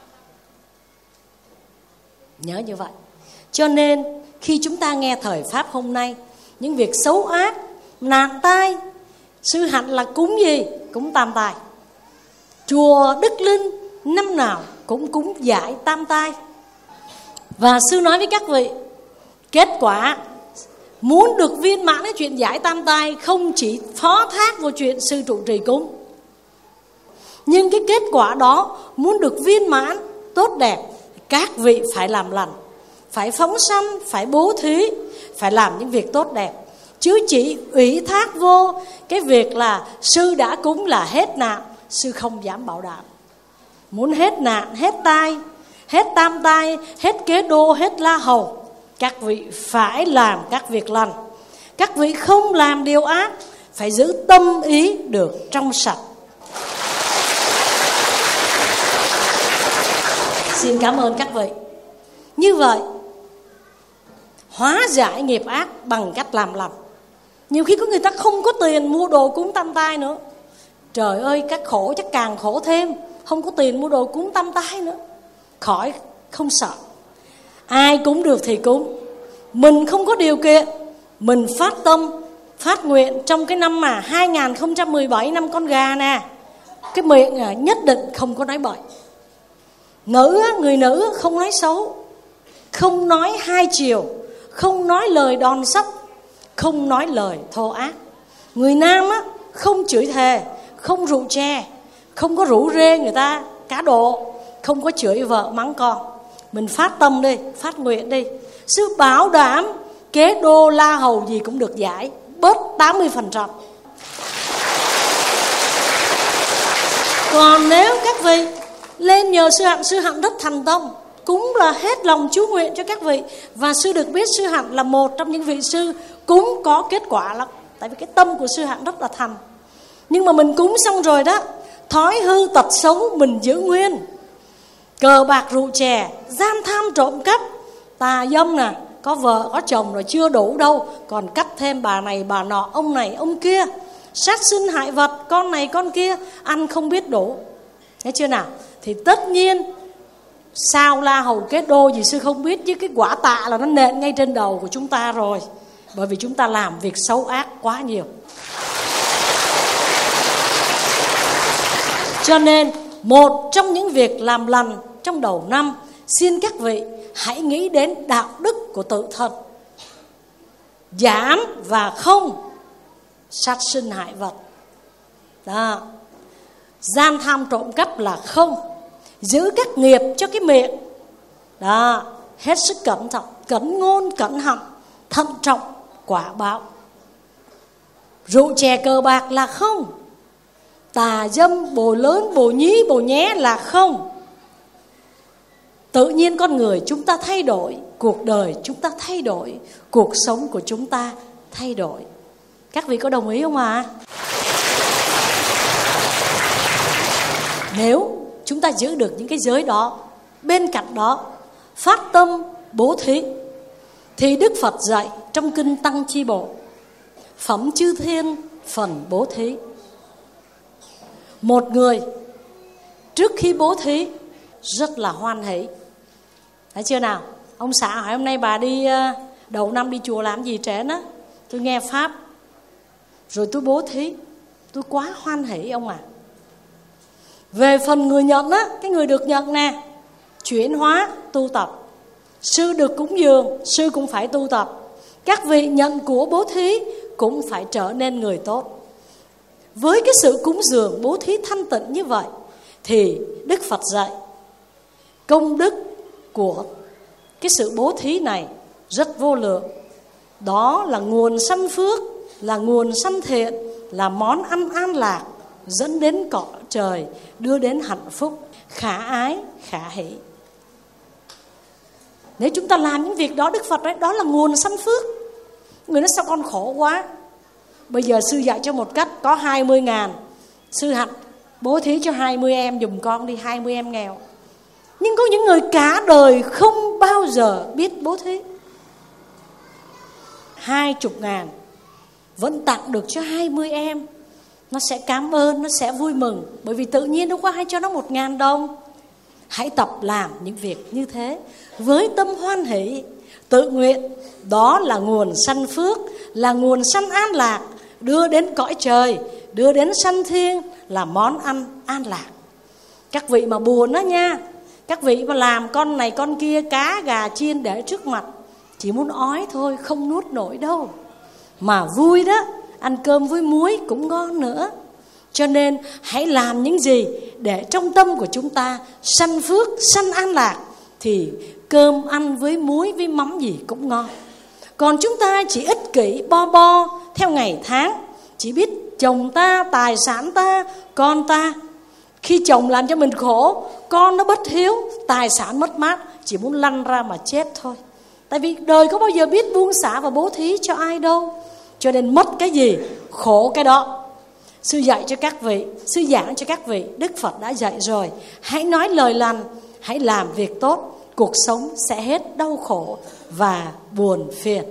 Nhớ như vậy. Cho nên khi chúng ta nghe thời Pháp hôm nay, những việc xấu ác, nạn tai, sư hạnh là cúng gì? Cúng tam tai. Chùa Đức Linh năm nào cũng cúng giải tam tai. Và sư nói với các vị, kết quả muốn được viên mãn cái chuyện giải tam tai không chỉ phó thác vào chuyện sư trụ trì cúng, nhưng cái kết quả đó muốn được viên mãn tốt đẹp, các vị phải làm lành, phải phóng sanh, phải bố thí, phải làm những việc tốt đẹp. Chứ chỉ ủy thác vô cái việc là sư đã cúng là hết nạn, sư không dám bảo đảm. Muốn hết nạn, hết tai, hết tam tai, hết kế đô, hết la hầu, các vị phải làm các việc lành. Các vị không làm điều ác, phải giữ tâm ý được trong sạch. Xin cảm ơn các vị. Như vậy, hóa giải nghiệp ác bằng cách làm lành. Nhiều khi có người ta không có tiền mua đồ cúng tam tai nữa. Trời ơi, các khổ chắc càng khổ thêm. Không có tiền mua đồ cúng tam tai nữa. Khỏi, không sợ. Ai cúng được thì cúng. Mình không có điều kiện, mình phát tâm, phát nguyện trong cái năm mà 2017 năm con gà nè. Cái miệng nhất định không có nói bậy. Người nữ không nói xấu, không nói hai chiều, không nói lời đòn sóc, không nói lời thô ác. Người nam á, không chửi thề, không rượu chè, không có rủ rê người ta cá độ, không có chửi vợ mắng con. Mình phát tâm đi, phát nguyện đi. Sư bảo đảm kế đô la hầu gì cũng được giải, bớt 80%. Còn nếu các vị lên nhờ sư hạnh rất thành tâm, cúng là hết lòng chú nguyện cho các vị. Và sư được biết sư hạnh là một trong những vị sư cúng có kết quả lắm. Tại vì cái tâm của sư hạnh rất là thành. Nhưng mà mình cúng xong rồi đó, thói hư tật xấu mình giữ nguyên. Cờ bạc rượu chè, gian tham trộm cắp, tà dâm nè, có vợ có chồng rồi chưa đủ đâu, còn cắt thêm bà này bà nọ, ông này ông kia, sát sinh hại vật, con này con kia, ăn không biết đủ. Thấy chưa nào? Thì tất nhiên sao la hầu kết đô gì sư không biết, chứ cái quả tạ là nó nện ngay trên đầu của chúng ta rồi. Bởi vì chúng ta làm việc xấu ác quá nhiều. Cho nên một trong những việc làm lành trong đầu năm, xin các vị hãy nghĩ đến đạo đức của tự thân. Giảm và không sát sinh hại vật. Đó. Gian tham trộm cắp là không. giữ các nghiệp cho cái miệng. Đó, hết sức cẩn thận, cẩn ngôn cẩn họng, thận trọng quả báo. Rượu chè cờ bạc là không. Tà dâm, bồ lớn, bồ nhí, bồ nhé là không. Tự nhiên con người chúng ta thay đổi, cuộc đời chúng ta thay đổi, cuộc sống của chúng ta thay đổi. Các vị có đồng ý không ạ? Nếu chúng ta giữ được những cái giới đó, bên cạnh đó phát tâm bố thí, thì Đức Phật dạy trong kinh Tăng Chi Bộ, phẩm chư thiên phần bố thí. Một người trước khi bố thí rất là hoan hỷ. Thấy chưa nào? Ông xã hỏi hôm nay bà đi đầu năm đi chùa làm gì trễ á? Tôi nghe pháp rồi tôi bố thí, tôi quá hoan hỷ ông ạ. Về phần người nhận á, cái người được nhận nè, chuyển hóa tu tập. Sư được cúng dường, sư cũng phải tu tập. Các vị nhận của bố thí cũng phải trở nên người tốt. Với cái sự cúng dường bố thí thanh tịnh như vậy, thì Đức Phật dạy công đức của cái sự bố thí này rất vô lượng. Đó là nguồn sanh phước, là nguồn sanh thiện, là món ăn an lạc, dẫn đến cõi trời, đưa đến hạnh phúc, khả ái, khả hỷ. Nếu chúng ta làm những việc đó, Đức Phật nói đó là nguồn sanh phước. Người nói sao con khổ quá. Bây giờ sư dạy cho một cách, có 20.000, sư hạnh bố thí cho 20 em dùm con đi, 20 em nghèo. Nhưng có những người cả đời không bao giờ biết bố thí. 20.000 vẫn tặng được cho 20 em, nó sẽ cảm ơn, nó sẽ vui mừng. Bởi vì tự nhiên đâu có ai cho nó 1.000 đồng. Hãy tập làm những việc như thế với tâm hoan hỷ, tự nguyện. Đó là nguồn sanh phước, là nguồn sanh an lạc, đưa đến cõi trời, đưa đến sanh thiên, là món ăn an lạc. Các vị mà buồn đó nha, các vị mà làm con này con kia, cá gà chiên để trước mặt, chỉ muốn ói thôi, không nuốt nổi đâu. Mà vui đó, ăn cơm với muối cũng ngon nữa. Cho nên hãy làm những gì để trong tâm của chúng ta sanh phước, sanh an lạc, thì cơm ăn với muối với mắm gì cũng ngon. Còn chúng ta chỉ ích kỷ bo bo theo ngày tháng, chỉ biết chồng ta, tài sản ta, con ta. Khi chồng làm cho mình khổ, con nó bất hiếu, tài sản mất mát, chỉ muốn lăn ra mà chết thôi. Tại vì đời có bao giờ biết buông xả và bố thí cho ai đâu. Cho nên mất cái gì, khổ cái đó. Sư dạy cho các vị, sư giảng cho các vị, Đức Phật đã dạy rồi. Hãy nói lời lành, hãy làm việc tốt, cuộc sống sẽ hết đau khổ và buồn phiền.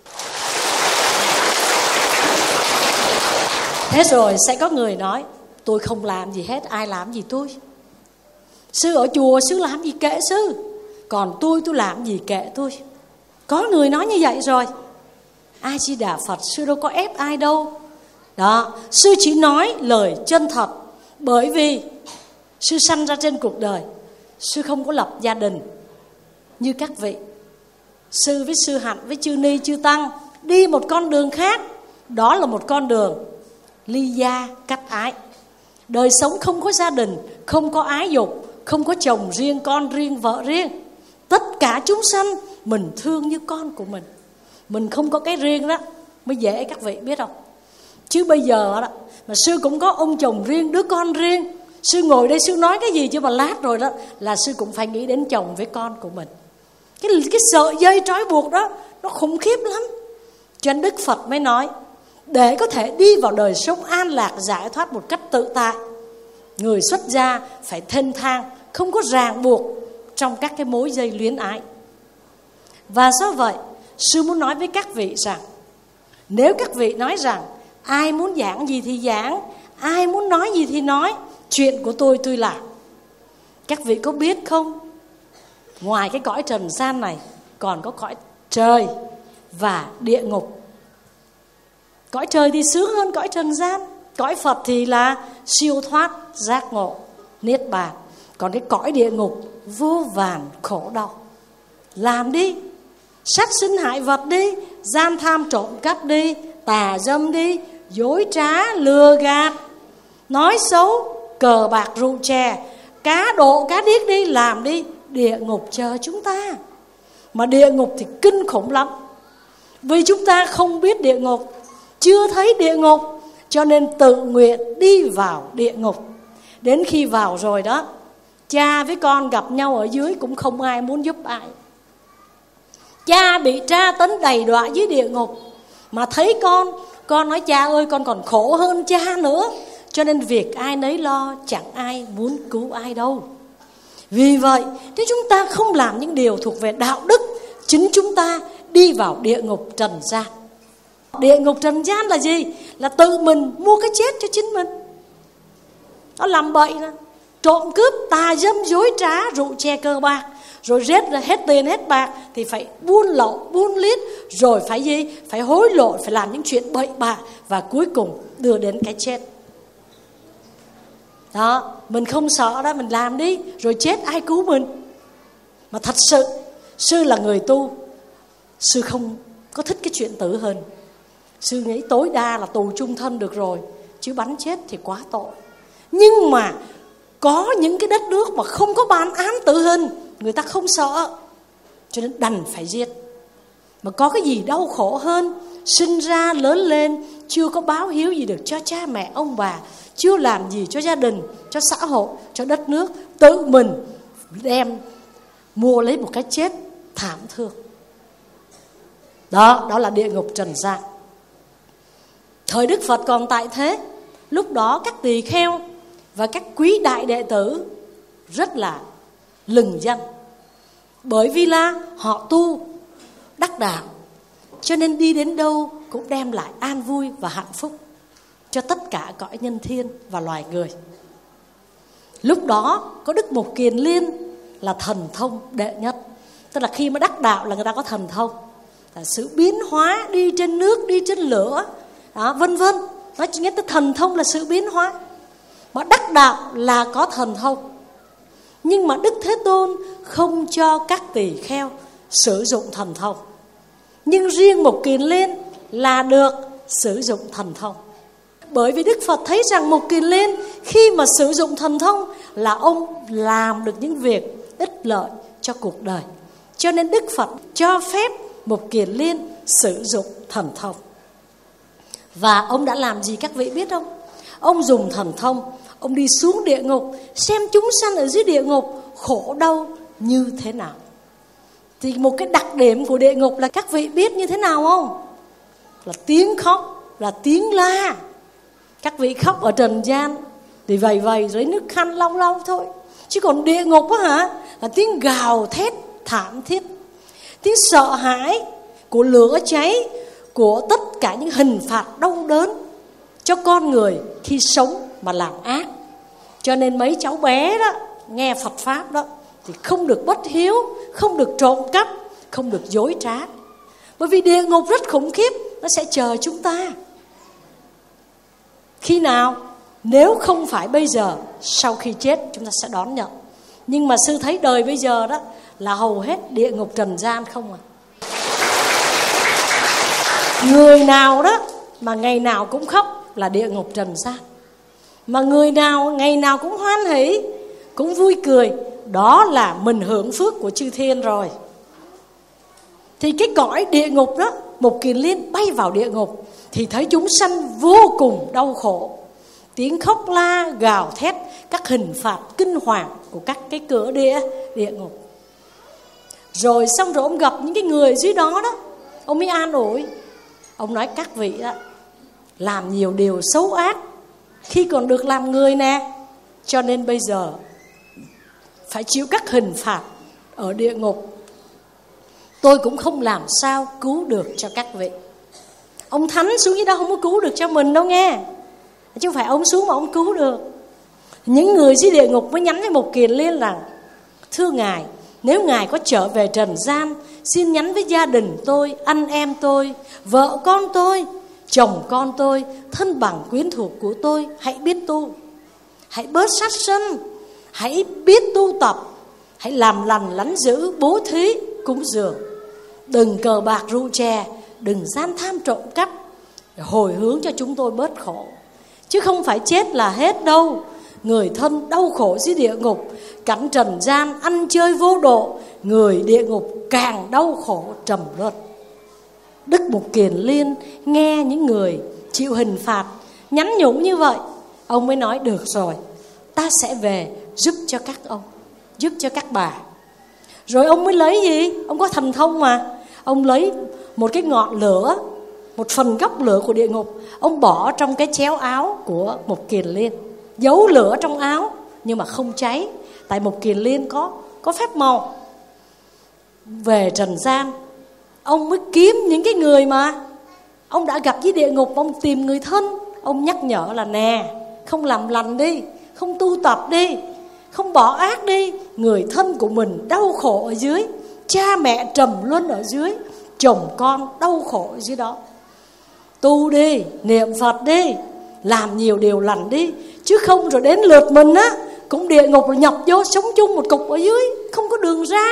Thế rồi sẽ có người nói, tôi không làm gì hết, ai làm gì tôi. Sư ở chùa, sư làm gì kệ sư. Còn tôi làm gì kệ tôi. Có người nói như vậy rồi. A Di Đà Phật, sư đâu có ép ai đâu. Đó, sư chỉ nói lời chân thật. Bởi vì sư sanh ra trên cuộc đời, sư không có lập gia đình như các vị. Sư với sư hạnh, với chư ni, chư tăng đi một con đường khác. Đó là một con đường ly gia cách ái. Đời sống không có gia đình, không có ái dục, không có chồng riêng, con riêng, vợ riêng. Tất cả chúng sanh mình thương như con của mình. Mình không có cái riêng đó mới dễ, các vị biết không. Chứ bây giờ đó mà sư cũng có ông chồng riêng, đứa con riêng. Sư ngồi đây sư nói cái gì chứ mà lát rồi đó là sư cũng phải nghĩ đến chồng với con của mình. Cái sợi dây trói buộc đó nó khủng khiếp lắm. Cho nên Đức Phật mới nói, để có thể đi vào đời sống an lạc, giải thoát một cách tự tại, người xuất gia phải thênh thang, không có ràng buộc trong các cái mối dây luyến ái. Và do vậy, sư muốn nói với các vị rằng, nếu các vị nói rằng ai muốn giảng gì thì giảng, ai muốn nói gì thì nói, chuyện của tôi làm. Các vị có biết không, ngoài cái cõi trần gian này còn có cõi trời và địa ngục. Cõi trời thì sướng hơn cõi trần gian. Cõi Phật thì là siêu thoát, giác ngộ, niết bàn. Còn cái cõi địa ngục vô vàn khổ đau. Làm đi, sát sinh hại vật đi, gian tham trộm cắp đi, tà dâm đi, dối trá lừa gạt, nói xấu, cờ bạc rượu chè, cá độ, cá điếc đi, làm đi. Địa ngục chờ chúng ta. Mà địa ngục thì kinh khủng lắm. Vì chúng ta không biết địa ngục, chưa thấy địa ngục, cho nên tự nguyện đi vào địa ngục. Đến khi vào rồi đó, cha với con gặp nhau ở dưới cũng không ai muốn giúp ai. Cha bị tra tấn đầy đọa dưới địa ngục, mà thấy con nói cha ơi, con còn khổ hơn cha nữa. Cho nên việc ai nấy lo, chẳng ai muốn cứu ai đâu. Vì vậy, nếu chúng ta không làm những điều thuộc về đạo đức, chính chúng ta đi vào địa ngục trần gian. Địa ngục trần gian là gì? Là tự mình mua cái chết cho chính mình. Nó làm bậy nè, trộm cướp, tà dâm, dối trá, rượu chè cờ bạc. Rồi rết ra hết tiền hết bạc thì phải buôn lậu, buôn lít. Rồi phải gì? Phải hối lộ, phải làm những chuyện bậy bạ. Và cuối cùng đưa đến cái chết. Đó, mình không sợ đó, mình làm đi. Rồi chết ai cứu mình? Mà thật sự, sư là người tu, sư không có thích cái chuyện tử hình. Sư nghĩ tối đa là tù chung thân được rồi, chứ bắn chết thì quá tội. Nhưng mà có những cái đất nước mà không có bản án tử hình, người ta không sợ, cho nên đành phải giết. Mà có cái gì đau khổ hơn sinh ra lớn lên chưa có báo hiếu gì được cho cha mẹ ông bà, chưa làm gì cho gia đình, cho xã hội, cho đất nước, tự mình đem mua lấy một cái chết thảm thương. Đó là địa ngục trần gian. Thời Đức Phật còn tại thế, lúc đó các tỳ kheo và các quý đại đệ tử rất là lừng danh. Bởi vì là họ tu đắc đạo, cho nên đi đến đâu cũng đem lại an vui và hạnh phúc cho tất cả cõi nhân thiên và loài người. Lúc đó có Đức Mục Kiền Liên là thần thông đệ nhất. Tức là khi mà đắc đạo là người ta có thần thông, là sự biến hóa, đi trên nước, đi trên lửa, đó, vân vân. Nói nghĩa tới thần thông là sự biến hóa. Mà đắc đạo là có thần thông. Nhưng mà Đức Thế Tôn không cho các tỳ kheo sử dụng thần thông. Nhưng riêng Mục Kiền Liên là được sử dụng thần thông. Bởi vì Đức Phật thấy rằng Mục Kiền Liên khi mà sử dụng thần thông là ông làm được những việc ích lợi cho cuộc đời. Cho nên Đức Phật cho phép Mục Kiền Liên sử dụng thần thông. Và ông đã làm gì các vị biết không? Ông dùng thần thông, ông đi xuống địa ngục, xem chúng sanh ở dưới địa ngục khổ đau như thế nào. Thì một cái đặc điểm của địa ngục là các vị biết như thế nào không? Là tiếng khóc, là tiếng la. Các vị khóc ở trần gian thì vầy vầy dưới nước khăn lau lau thôi. Chứ còn địa ngục á hả, là tiếng gào thét thảm thiết, tiếng sợ hãi của lửa cháy, của tất cả những hình phạt đau đớn cho con người khi sống mà làm ác. Cho nên mấy cháu bé đó nghe Phật Pháp đó thì không được bất hiếu, không được trộm cắp, không được dối trá. Bởi vì địa ngục rất khủng khiếp, nó sẽ chờ chúng ta. Khi nào? Nếu không phải bây giờ, sau khi chết chúng ta sẽ đón nhận. Nhưng mà sư thấy đời bây giờ đó là hầu hết địa ngục trần gian không à. Người nào đó mà ngày nào cũng khóc là địa ngục trần gian. Mà người nào ngày nào cũng hoan hỷ, cũng vui cười, đó là mình hưởng phước của chư thiên rồi. Thì cái cõi địa ngục đó, Mục Kiền Liên bay vào địa ngục thì thấy chúng sanh vô cùng đau khổ. Tiếng khóc la, gào thét, các hình phạt kinh hoàng của các cái cửa địa ngục. Rồi xong rồi ông gặp những cái người dưới đó đó, ông mới an ủi. Ông nói các vị đó, làm nhiều điều xấu ác khi còn được làm người nè, cho nên bây giờ phải chịu các hình phạt ở địa ngục. Tôi cũng không làm sao cứu được cho các vị. Ông Thánh xuống dưới đó không có cứu được cho mình đâu nghe, chứ không phải ông xuống mà ông cứu được. Những người dưới địa ngục mới nhắn với Mục Kiền Liên rằng: thưa Ngài, nếu Ngài có trở về trần gian, xin nhắn với gia đình tôi, anh em tôi, vợ con tôi, chồng con tôi, thân bằng quyến thuộc của tôi, hãy biết tu, hãy bớt sát sân, hãy biết tu tập, hãy làm lành lánh dữ, bố thí, cúng dường, đừng cờ bạc rượu chè, đừng gian tham trộm cắp, để hồi hướng cho chúng tôi bớt khổ. Chứ không phải chết là hết đâu. người thân đau khổ dưới địa ngục, cảnh trần gian ăn chơi vô độ, người địa ngục càng đau khổ trầm luân. Đức Mục Kiền Liên nghe những người chịu hình phạt nhắn nhủ như vậy, ông mới nói được rồi, ta sẽ về giúp cho các ông, giúp cho các bà. Rồi ông mới lấy gì? Ông có thần thông mà. Ông lấy một cái ngọn lửa, một phần gốc lửa của địa ngục, ông bỏ trong cái chéo áo của Mục Kiền Liên, giấu lửa trong áo nhưng mà không cháy. Tại Mục Kiền Liên có phép màu. Về trần gian, ông mới kiếm những cái người mà ông đã gặp dưới địa ngục, ông tìm người thân, ông nhắc nhở là nè, không làm lành đi, không tu tập đi, không bỏ ác đi. Người thân của mình đau khổ ở dưới, cha mẹ trầm luân ở dưới, chồng con đau khổ ở dưới đó. Tu đi, niệm Phật đi, làm nhiều điều lành đi, chứ không rồi đến lượt mình á cũng địa ngục rồi nhập vô sống chung một cục ở dưới, không có đường ra.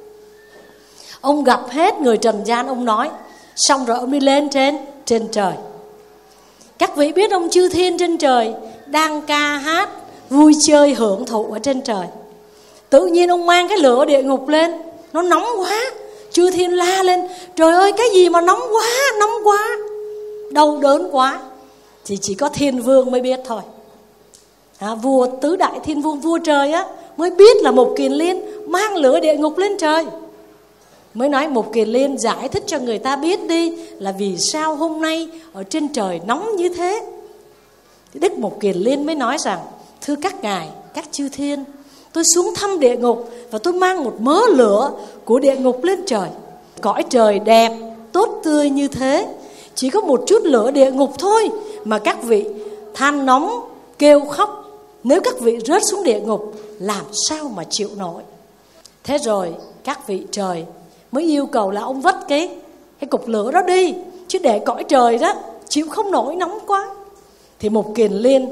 Ông gặp hết người trần gian, ông nói xong rồi ông đi lên trên trời. Các vị biết ông chư thiên trên trời đang ca hát vui chơi hưởng thụ ở trên trời. Tự nhiên ông mang cái lửa địa ngục lên, nó nóng quá, chư thiên la lên, trời ơi cái gì mà nóng quá, đau đớn quá. Thì chỉ có thiên vương mới biết thôi. Vua tứ đại thiên vương, vua trời á, mới biết là Mục Kiền Liên mang lửa địa ngục lên trời. Mới nói Mục Kiền Liên giải thích cho người ta biết đi, là vì sao hôm nay ở trên trời nóng như thế. Thì Đức Mục Kiền Liên mới nói rằng, thưa các ngài, các chư thiên, tôi xuống thăm địa ngục và tôi mang một mớ lửa của địa ngục lên trời. Cõi trời đẹp, tốt tươi như thế, chỉ có một chút lửa địa ngục thôi mà các vị than nóng, kêu khóc. Nếu các vị rớt xuống địa ngục, làm sao mà chịu nổi. Thế rồi các vị trời mới yêu cầu là ông vất cái cục lửa đó đi, chứ để cõi trời đó chịu không nổi, nóng quá. Thì Mục Kiền Liên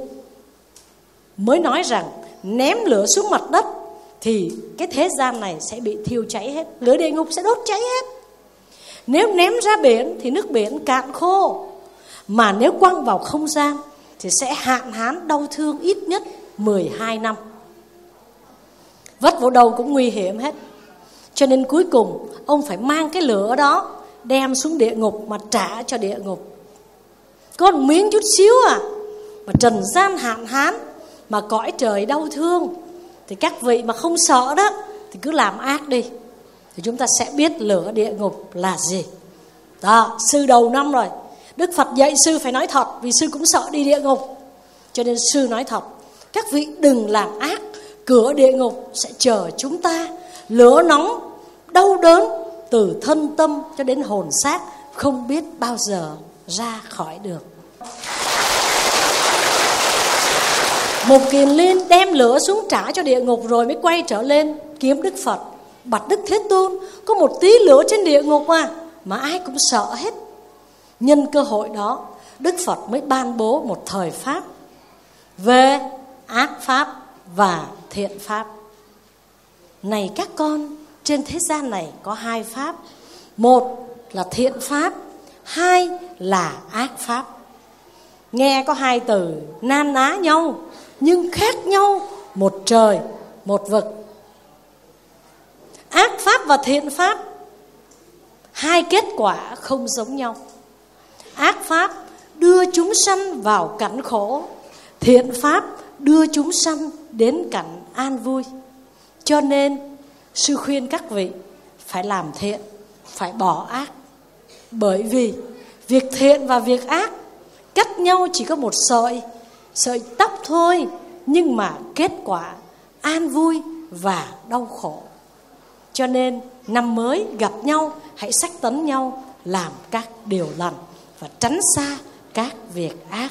mới nói rằng ném lửa xuống mặt đất thì cái thế gian này sẽ bị thiêu cháy hết, lửa địa ngục sẽ đốt cháy hết. Nếu ném ra biển thì nước biển cạn khô, mà nếu quăng vào không gian thì sẽ hạn hán đau thương ít nhất 12 năm. Vất vào đâu cũng nguy hiểm hết. Cho nên cuối cùng ông phải mang cái lửa đó đem xuống địa ngục mà trả cho địa ngục. Có một miếng chút xíu mà trần gian hạn hán, mà cõi trời đau thương, thì các vị mà không sợ đó thì cứ làm ác đi, thì chúng ta sẽ biết lửa địa ngục là gì. Đó, sư đầu năm rồi, Đức Phật dạy sư phải nói thật, vì sư cũng sợ đi địa ngục. Cho nên sư nói thật, các vị đừng làm ác, cửa địa ngục sẽ chờ chúng ta. Lửa nóng, đau đớn từ thân tâm cho đến hồn xác, không biết bao giờ ra khỏi được. Mục Kiền Liên đem lửa xuống trả cho địa ngục rồi mới quay trở lên kiếm Đức Phật. Bạch Đức Thế Tôn, có một tí lửa trên địa ngục mà ai cũng sợ hết. Nhân cơ hội đó, Đức Phật mới ban bố một thời pháp về ác pháp và thiện pháp. Này các con, trên thế gian này có hai pháp. Một là thiện pháp, hai là ác pháp. Nghe có hai từ nan ná nhau nhưng khác nhau một trời một vực. Ác pháp và thiện pháp, hai kết quả không giống nhau. Ác pháp đưa chúng sanh vào cảnh khổ, thiện pháp đưa chúng sanh đến cảnh an vui. Cho nên sư khuyên các vị phải làm thiện, phải bỏ ác. Bởi vì việc thiện và việc ác cách nhau chỉ có một sợi tóc thôi, nhưng mà kết quả an vui và đau khổ. Cho nên năm mới gặp nhau, hãy xách tấn nhau làm các điều lành và tránh xa các việc ác.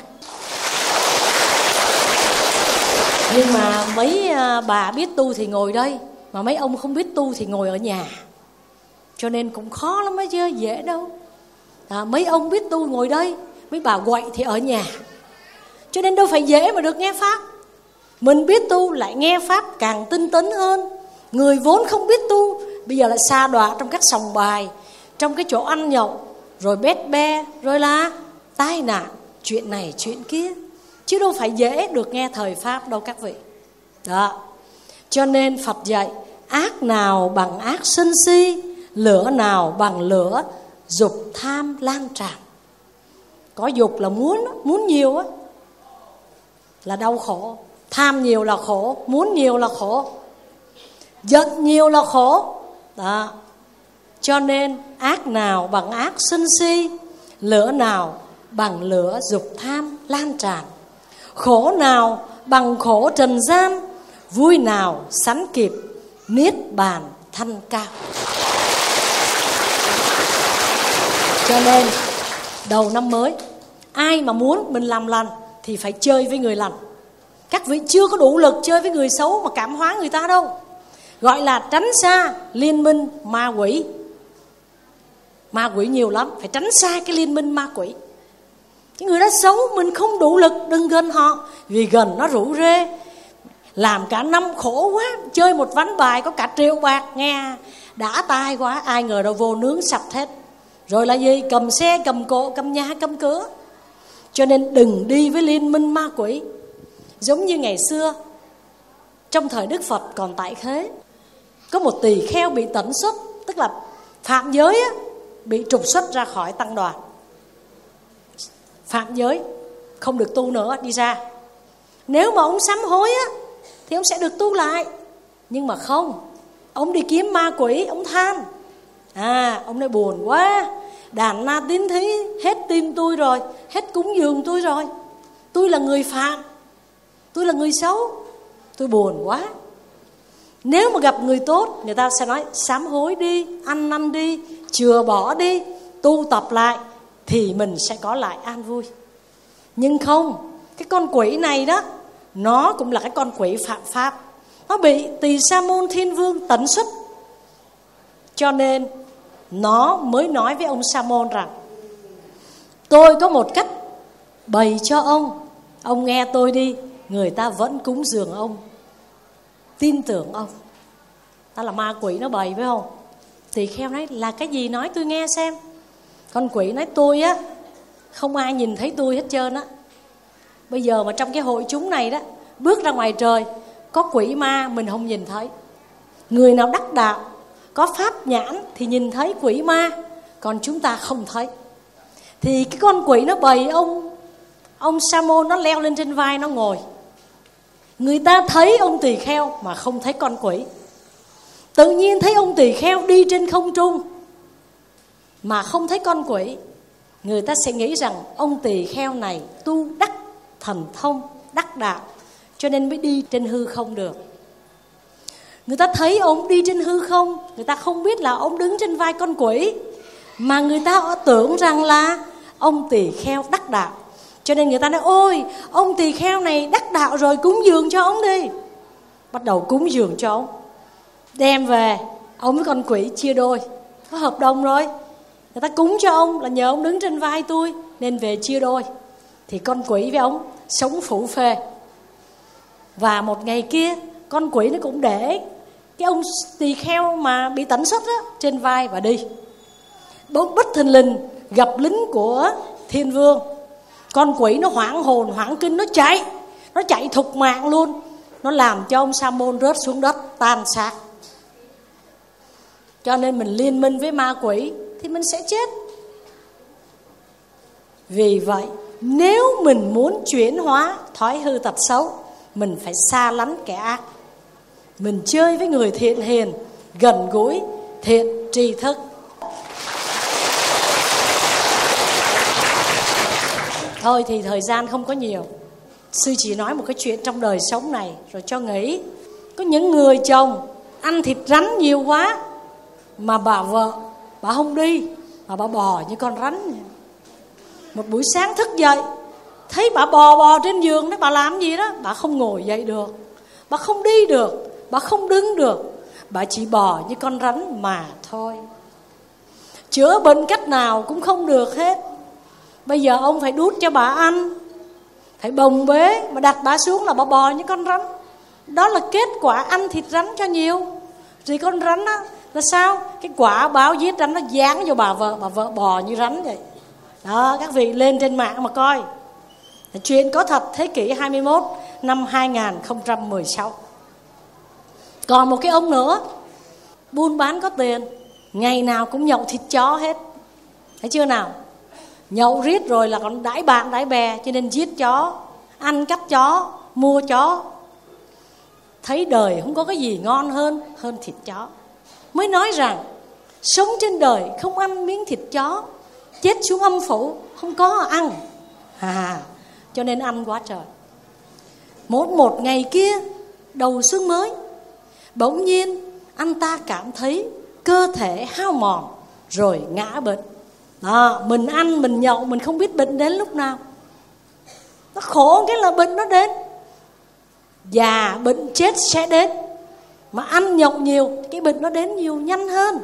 Nhưng mà mấy bà biết tu thì ngồi đây, mà mấy ông không biết tu thì ngồi ở nhà. Cho nên cũng khó lắm ấy chứ, dễ đâu. Mấy ông biết tu ngồi đây, mấy bà quậy thì ở nhà. Cho nên đâu phải dễ mà được nghe pháp. Mình biết tu lại nghe pháp càng tinh tấn hơn. Người vốn không biết tu bây giờ lại sa đọa trong các sòng bài, trong cái chỗ ăn nhậu, rồi bét be, rồi là tai nạn, chuyện này chuyện kia. chứ đâu phải dễ được nghe thời Pháp đâu các vị. Đó. Cho nên Phật dạy ác nào bằng ác sân si, lửa nào bằng lửa dục tham lan tràn. Có dục là muốn nhiều á là đau khổ, tham nhiều là khổ, muốn nhiều là khổ, giận nhiều là khổ. Đó. Cho nên ác nào bằng ác sân si, lửa nào bằng lửa dục tham lan tràn. Khổ nào bằng khổ trần gian, vui nào sánh kịp niết bàn thanh cao. Cho nên đầu năm mới, ai mà muốn mình làm lành thì phải chơi với người lành. Các vị chưa có đủ lực chơi với người xấu mà cảm hóa người ta đâu. Gọi là tránh xa liên minh ma quỷ. Ma quỷ nhiều lắm, phải tránh xa cái liên minh ma quỷ. Cái người đó xấu mình không đủ lực, đừng gần họ. Vì gần nó rủ rê, làm cả năm khổ quá, chơi một ván bài có cả triệu bạc, nghe đã tai quá. Ai ngờ đâu vô nướng sạch hết. Rồi là gì? Cầm xe, cầm cộ, cầm nhà, cầm cửa. Cho nên đừng đi với liên minh ma quỷ. Giống như ngày xưa trong thời Đức Phật còn tại thế, có một tỳ kheo bị tẩn xuất, tức là phạm giới á, bị trục xuất ra khỏi tăng đoàn. Phạm giới, không được tu nữa, đi ra. Nếu mà ông sám hối á thì ông sẽ được tu lại. Nhưng mà không, ông đi kiếm ma quỷ, ông than. Ông nói buồn quá, đàn na tín thí hết tin tôi rồi, hết cúng dường tôi rồi. Tôi là người phạm, tôi là người xấu, tôi buồn quá. Nếu mà gặp người tốt, người ta sẽ nói sám hối đi, ăn năn đi, chừa bỏ đi, tu tập lại thì mình sẽ có lại an vui. Nhưng không, cái con quỷ này đó, nó cũng là cái con quỷ phạm pháp. Nó bị Tỳ Sa Môn Thiên Vương tẩn xuất. Cho nên nó mới nói với ông Sa Môn rằng: tôi có một cách bày cho ông nghe tôi đi. Người ta vẫn cúng dường ông, tin tưởng ông. Đó là ma quỷ nó bày, phải không? Tỳ kheo nói là cái gì, nói tôi nghe xem. Con quỷ nói tôi á, không ai nhìn thấy tôi hết trơn á. Bây giờ mà trong cái hội chúng này đó, bước ra ngoài trời, có quỷ ma mình không nhìn thấy. Người nào đắc đạo, có pháp nhãn thì nhìn thấy quỷ ma, còn chúng ta không thấy. Thì cái con quỷ nó bày ông Sa Môn, nó leo lên trên vai nó ngồi. Người ta thấy ông tỳ kheo mà không thấy con quỷ. Tự nhiên thấy ông tỳ kheo đi trên không trung mà không thấy con quỷ. Người ta sẽ nghĩ rằng ông tỳ kheo này tu đắc thần thông, đắc đạo, cho nên mới đi trên hư không được. Người ta thấy ông đi trên hư không, người ta không biết là ông đứng trên vai con quỷ, mà người ta tưởng rằng là ông tỳ kheo đắc đạo. Cho nên người ta nói ôi, ông tỳ kheo này đắc đạo rồi, cúng dường cho ông đi. Bắt đầu cúng dường cho ông, đem về, ông với con quỷ chia đôi, có hợp đồng rồi. Người ta cúng cho ông là nhờ ông đứng trên vai tôi, nên về chia đôi. Thì con quỷ với ông sống phủ phê. Và một ngày kia, con quỷ nó cũng để cái ông tỳ kheo mà bị tẩn xuất á trên vai và đi. Bỗng bất thình lình gặp lính của Thiên Vương. Con quỷ nó hoảng hồn, hoảng kinh, nó chạy thục mạng luôn. Nó làm cho ông Sa Môn rớt xuống đất tan xác. Cho nên mình liên minh với ma quỷ thì mình sẽ chết. Vì vậy, nếu mình muốn chuyển hóa thói hư tật xấu, mình phải xa lánh kẻ ác. Mình chơi với người thiện hiền, gần gũi, thiện tri thức. Thôi thì thời gian không có nhiều, sư chỉ nói một cái chuyện trong đời sống này rồi cho nghỉ. Có những người chồng ăn thịt rắn nhiều quá, mà bà vợ, bà không đi, mà bà bò như con rắn. Một buổi sáng thức dậy, thấy bà bò trên giường, nói bà làm gì đó. Bà không ngồi dậy được, bà không đi được, bà không đứng được, bà chỉ bò như con rắn mà thôi. Chữa bệnh cách nào cũng không được hết. Bây giờ ông phải đút cho bà ăn, phải bồng bế, mà đặt bà xuống là bà bò như con rắn. Đó là kết quả ăn thịt rắn cho nhiều. Rồi con rắn á là sao? Cái quả báo giết rắn nó dán vô bà vợ bò như rắn vậy. Đó, các vị lên trên mạng mà coi. Chuyện có thật, thế kỷ 21 năm 2016. Còn một cái ông nữa, buôn bán có tiền, ngày nào cũng nhậu thịt chó hết. Thấy chưa nào? Nhậu riết rồi là còn đãi bạn đãi bè, cho nên giết chó, ăn cắp chó, mua chó. Thấy đời không có cái gì ngon hơn thịt chó. Mới nói rằng sống trên đời không ăn miếng thịt chó, chết xuống âm phủ không có ăn. Cho nên ăn quá trời. Một ngày kia đầu xuân mới, bỗng nhiên anh ta cảm thấy cơ thể hao mòn rồi ngã bệnh. Mình ăn mình nhậu mình không biết bệnh đến lúc nào. Nó khổ cái là bệnh nó đến. Già bệnh chết sẽ đến. Mà ăn nhậu nhiều cái bệnh nó đến nhiều nhanh hơn.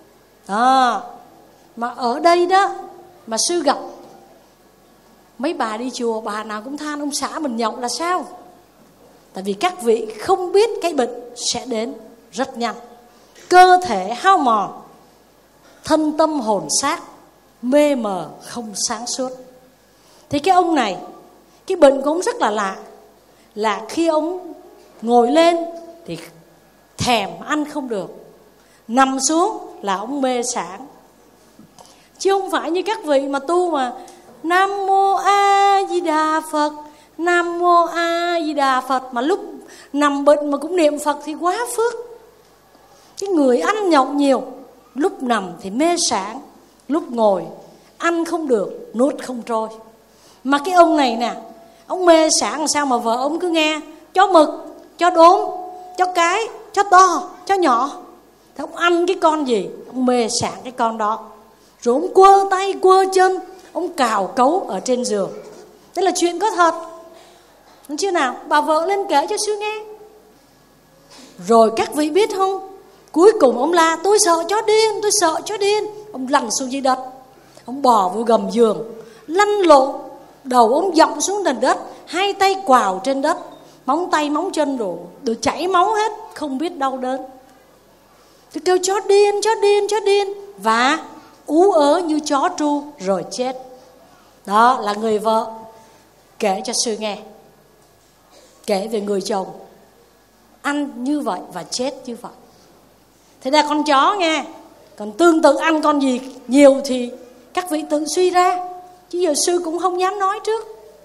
Mà ở đây đó mà sư gặp mấy bà đi chùa, bà nào cũng than ông xã mình nhậu là sao? Tại vì các vị không biết cái bệnh sẽ đến rất nhanh. Cơ thể hao mòn, thân tâm hồn xác mê mờ không sáng suốt. Thì cái ông này, cái bệnh của ông rất là lạ. Là khi ông ngồi lên thì thèm ăn không được, nằm xuống là ông mê sảng. Chứ không phải như các vị mà tu mà Nam Mô A Di Đà Phật, Nam Mô A Di Đà Phật, mà lúc nằm bệnh mà cũng niệm Phật thì quá phước. Cái người ăn nhậu nhiều, lúc nằm thì mê sảng, lúc ngồi ăn không được, nuốt không trôi. Mà cái ông này nè, ông mê sảng làm sao mà vợ ông cứ nghe chó mực, chó đốm, chó cái, chó to, chó nhỏ. Thì ông ăn cái con gì, ông mê sảng cái con đó. Rồi ông quơ tay quơ chân, ông cào cấu ở trên giường. Đây là chuyện có thật. Đúng chưa nào? Bà vợ lên kể cho sư nghe. Rồi các vị biết không, cuối cùng ông la tôi sợ chó điên, tôi sợ chó điên. Ông lăn xuống dưới đất, ông bò vô gầm giường, lăn lộn, đầu ông dọng xuống nền đất, hai tay quào trên đất, móng tay móng chân rồi chảy máu hết, không biết đau đớn. Tôi kêu chó điên, chó điên, chó điên, và ú ớ như chó tru rồi chết. Đó là người vợ kể cho sư nghe, kể về người chồng ăn như vậy và chết như vậy. Thế ra con chó nghe. Còn tương tự ăn con gì nhiều thì các vị tự suy ra, chứ giờ sư cũng không dám nói trước.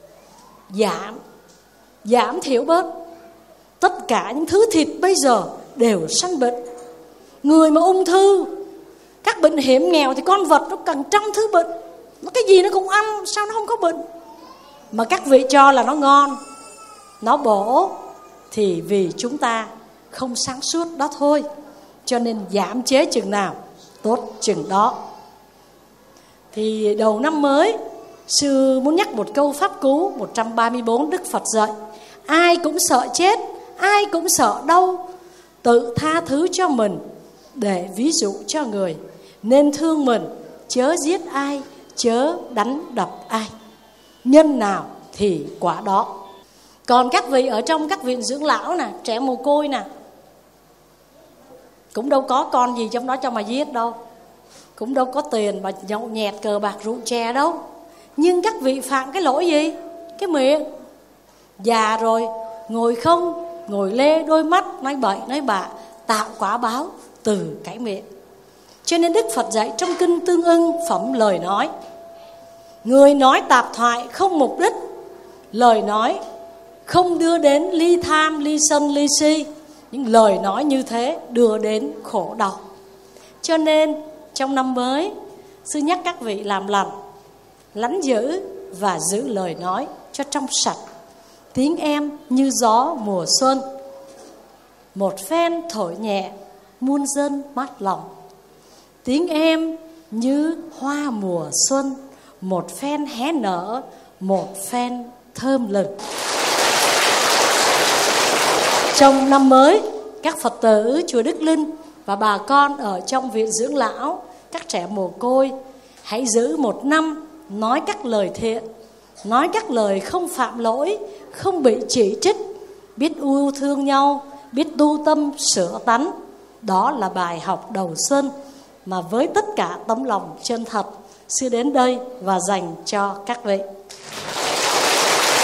Giảm thiểu bớt. Tất cả những thứ thịt bây giờ đều sanh bệnh. Người mà ung thư, các bệnh hiểm nghèo thì con vật nó cần trăm thứ bệnh. Nó cái gì nó cũng ăn, sao nó không có bệnh? Mà các vị cho là nó ngon, nó bổ, thì vì chúng ta không sáng suốt đó thôi. Cho nên giảm chế chừng nào tốt chừng đó. Thì đầu năm mới, sư muốn nhắc một câu pháp cú 134 Đức Phật dạy: ai cũng sợ chết, ai cũng sợ đau, tự tha thứ cho mình để ví dụ cho người. Nên thương mình, chớ giết ai, chớ đánh đập ai. Nhân nào thì quả đó. Còn các vị ở trong các viện dưỡng lão nè, trẻ mồ côi nè, cũng đâu có con gì trong đó cho mà giết đâu, cũng đâu có tiền mà nhậu nhẹt cờ bạc rượu chè đâu. Nhưng các vị phạm cái lỗi gì? Cái miệng. Già rồi ngồi không, ngồi lê đôi mắt, nói bậy nói bạ, tạo quả báo từ cái miệng. Cho nên Đức Phật dạy trong kinh Tương Ưng phẩm lời nói: người nói tạp thoại không mục đích, lời nói không đưa đến ly tham, ly sân, ly si. Những lời nói như thế đưa đến khổ đau. Cho nên trong năm mới, sư nhắc các vị làm lành, lánh dữ và giữ lời nói cho trong sạch. Tiếng em như gió mùa xuân, một phen thổi nhẹ muôn dân mát lòng. Tiếng em như hoa mùa xuân, một phen hé nở, một phen thơm lừng. Trong năm mới, các Phật tử chùa Đức Linh và bà con ở trong viện dưỡng lão, các trẻ mồ côi, hãy giữ một năm nói các lời thiện, nói các lời không phạm lỗi, không bị chỉ trích, biết yêu thương nhau, biết tu tâm sửa tánh. Đó là bài học đầu xuân mà với tất cả tấm lòng chân thật, sư đến đây và dành cho các vị.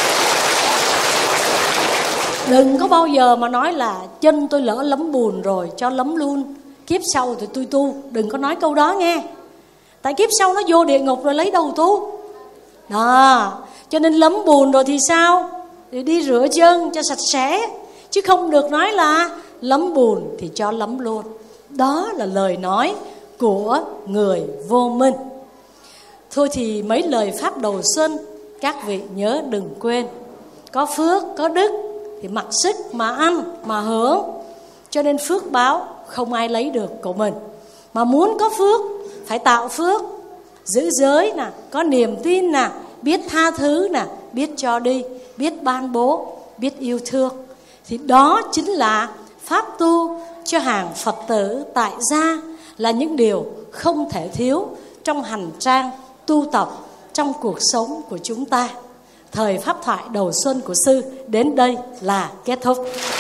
Đừng có bao giờ mà nói là chân tôi lỡ lấm bùn rồi, cho lấm luôn, kiếp sau thì tôi tu. Đừng có nói câu đó nghe. Tại kiếp sau nó vô địa ngục rồi lấy đâu tu. Đó, cho nên lấm bùn rồi thì sao? Thì đi rửa chân cho sạch sẽ. Chứ không được nói là lấm bùn thì cho lấm luôn. Đó là lời nói của người vô minh. Thôi thì mấy lời pháp đầu xuân các vị nhớ đừng quên. Có phước, có đức thì mặc sức mà ăn, mà hưởng. Cho nên phước báo không ai lấy được của mình. Mà muốn có phước phải tạo phước, giữ giới nè, có niềm tin nè, biết tha thứ nè, biết cho đi, biết ban bố, biết yêu thương. Thì đó chính là pháp tu cho hàng Phật tử tại gia, là những điều không thể thiếu trong hành trang tu tập trong cuộc sống của chúng ta. Thời pháp thoại đầu xuân của sư đến đây là kết thúc.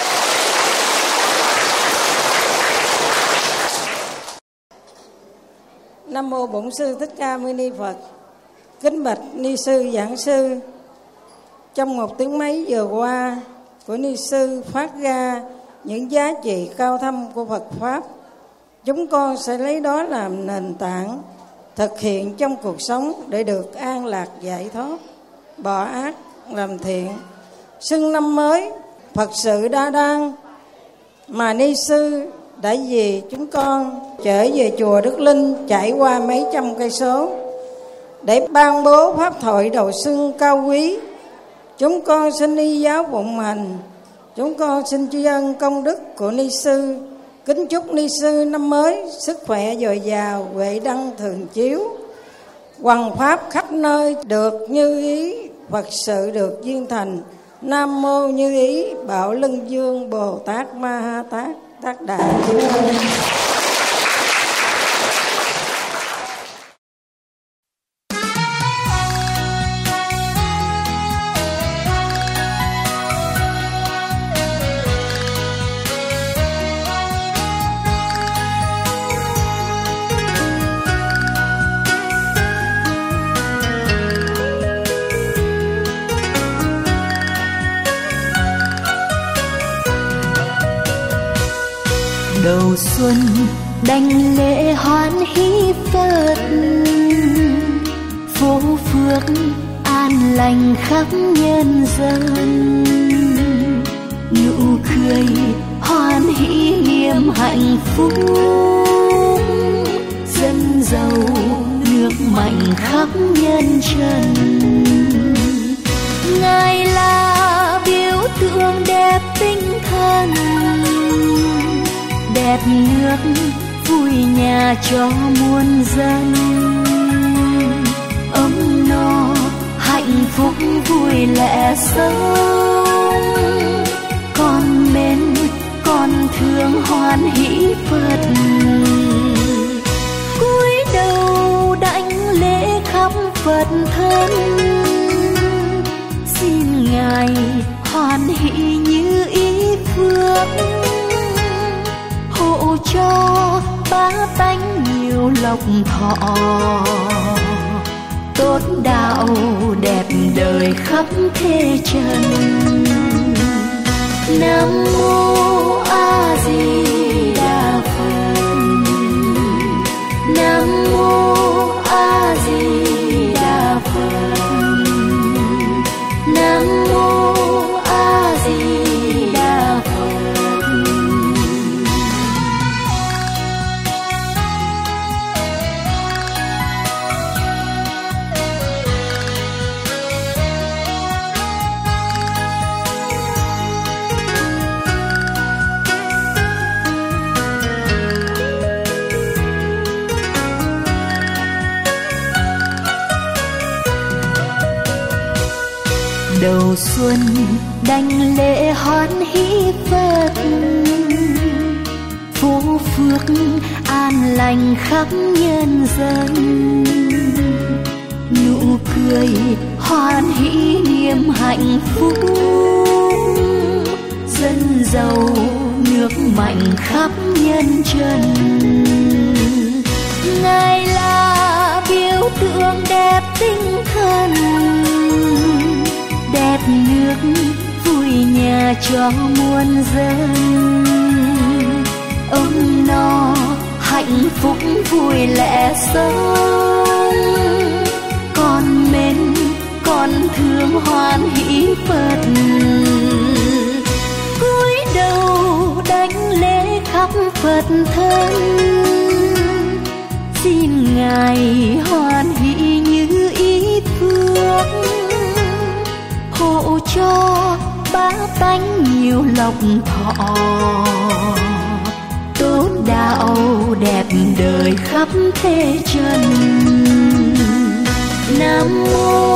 Nam mô Bổn Sư Thích Ca Mâu Ni Phật. Kính bạch ni sư giảng sư, trong một tiếng mấy giờ qua của ni sư phát ra những giá trị cao thâm của Phật pháp. Chúng con sẽ lấy đó làm nền tảng thực hiện trong cuộc sống để được an lạc giải thoát, bỏ ác làm thiện. Xuân năm mới Phật sự đa đang mà ni sư đã vì chúng con trở về chùa Đức Linh, trải qua mấy trăm cây số để ban bố pháp thoại đầu xuân cao quý. Chúng con xin y giáo phụng hành. Chúng con xin tri ân công đức của ni sư. Kính chúc ni sư năm mới sức khỏe dồi dào, huệ đăng thường chiếu, hoằng pháp khắp nơi được như ý, Phật sự được viên thành. Nam mô Như Ý Bảo Lân Dương Bồ Tát Ma Ha Tát Tác Đại. Đầu xuân đảnh lễ hoan hỷ Phật, phố phước an lành khắp nhân dân. Nụ cười hoan hỷ niềm hạnh phúc, dân giàu nước mạnh khắp nhân trần. Ngài là biểu tượng đẹp tinh thần, đẹp nước vui nhà cho muôn dân. Ấm no hạnh phúc vui lẽ sống, con mến con thương hoan hỷ Phật. Cúi đầu đảnh lễ khắp Phật thân, xin Ngài hoan hỷ như ý phước, hộ cho bá tánh nhiều lộc thọ, tốt đạo đẹp đời khắp thế trần. Nam mô A Di Đà Phật. Nam mô A Di Đà Phật. Nam mô A Di Đà Phật. Đầu xuân đảnh lễ hoan hỷ Phật, phố phước an lành khắp nhân dân. Nụ cười hoan hỷ niềm hạnh phúc, dân giàu nước mạnh khắp nhân trần. Ngài là biểu tượng đẹp tinh thần, đẹp nước vui nhà cho muôn dân. Ông no hạnh phúc vui lẽ sống, con mến con thương hoan hỷ Phật. Cúi đầu đánh lễ khắp Phật thân, xin Ngài hoan hỷ như ý thương, hộ cho bá tánh nhiều lộc thọ, tốt đạo đẹp đời khắp thế trần. Nam mô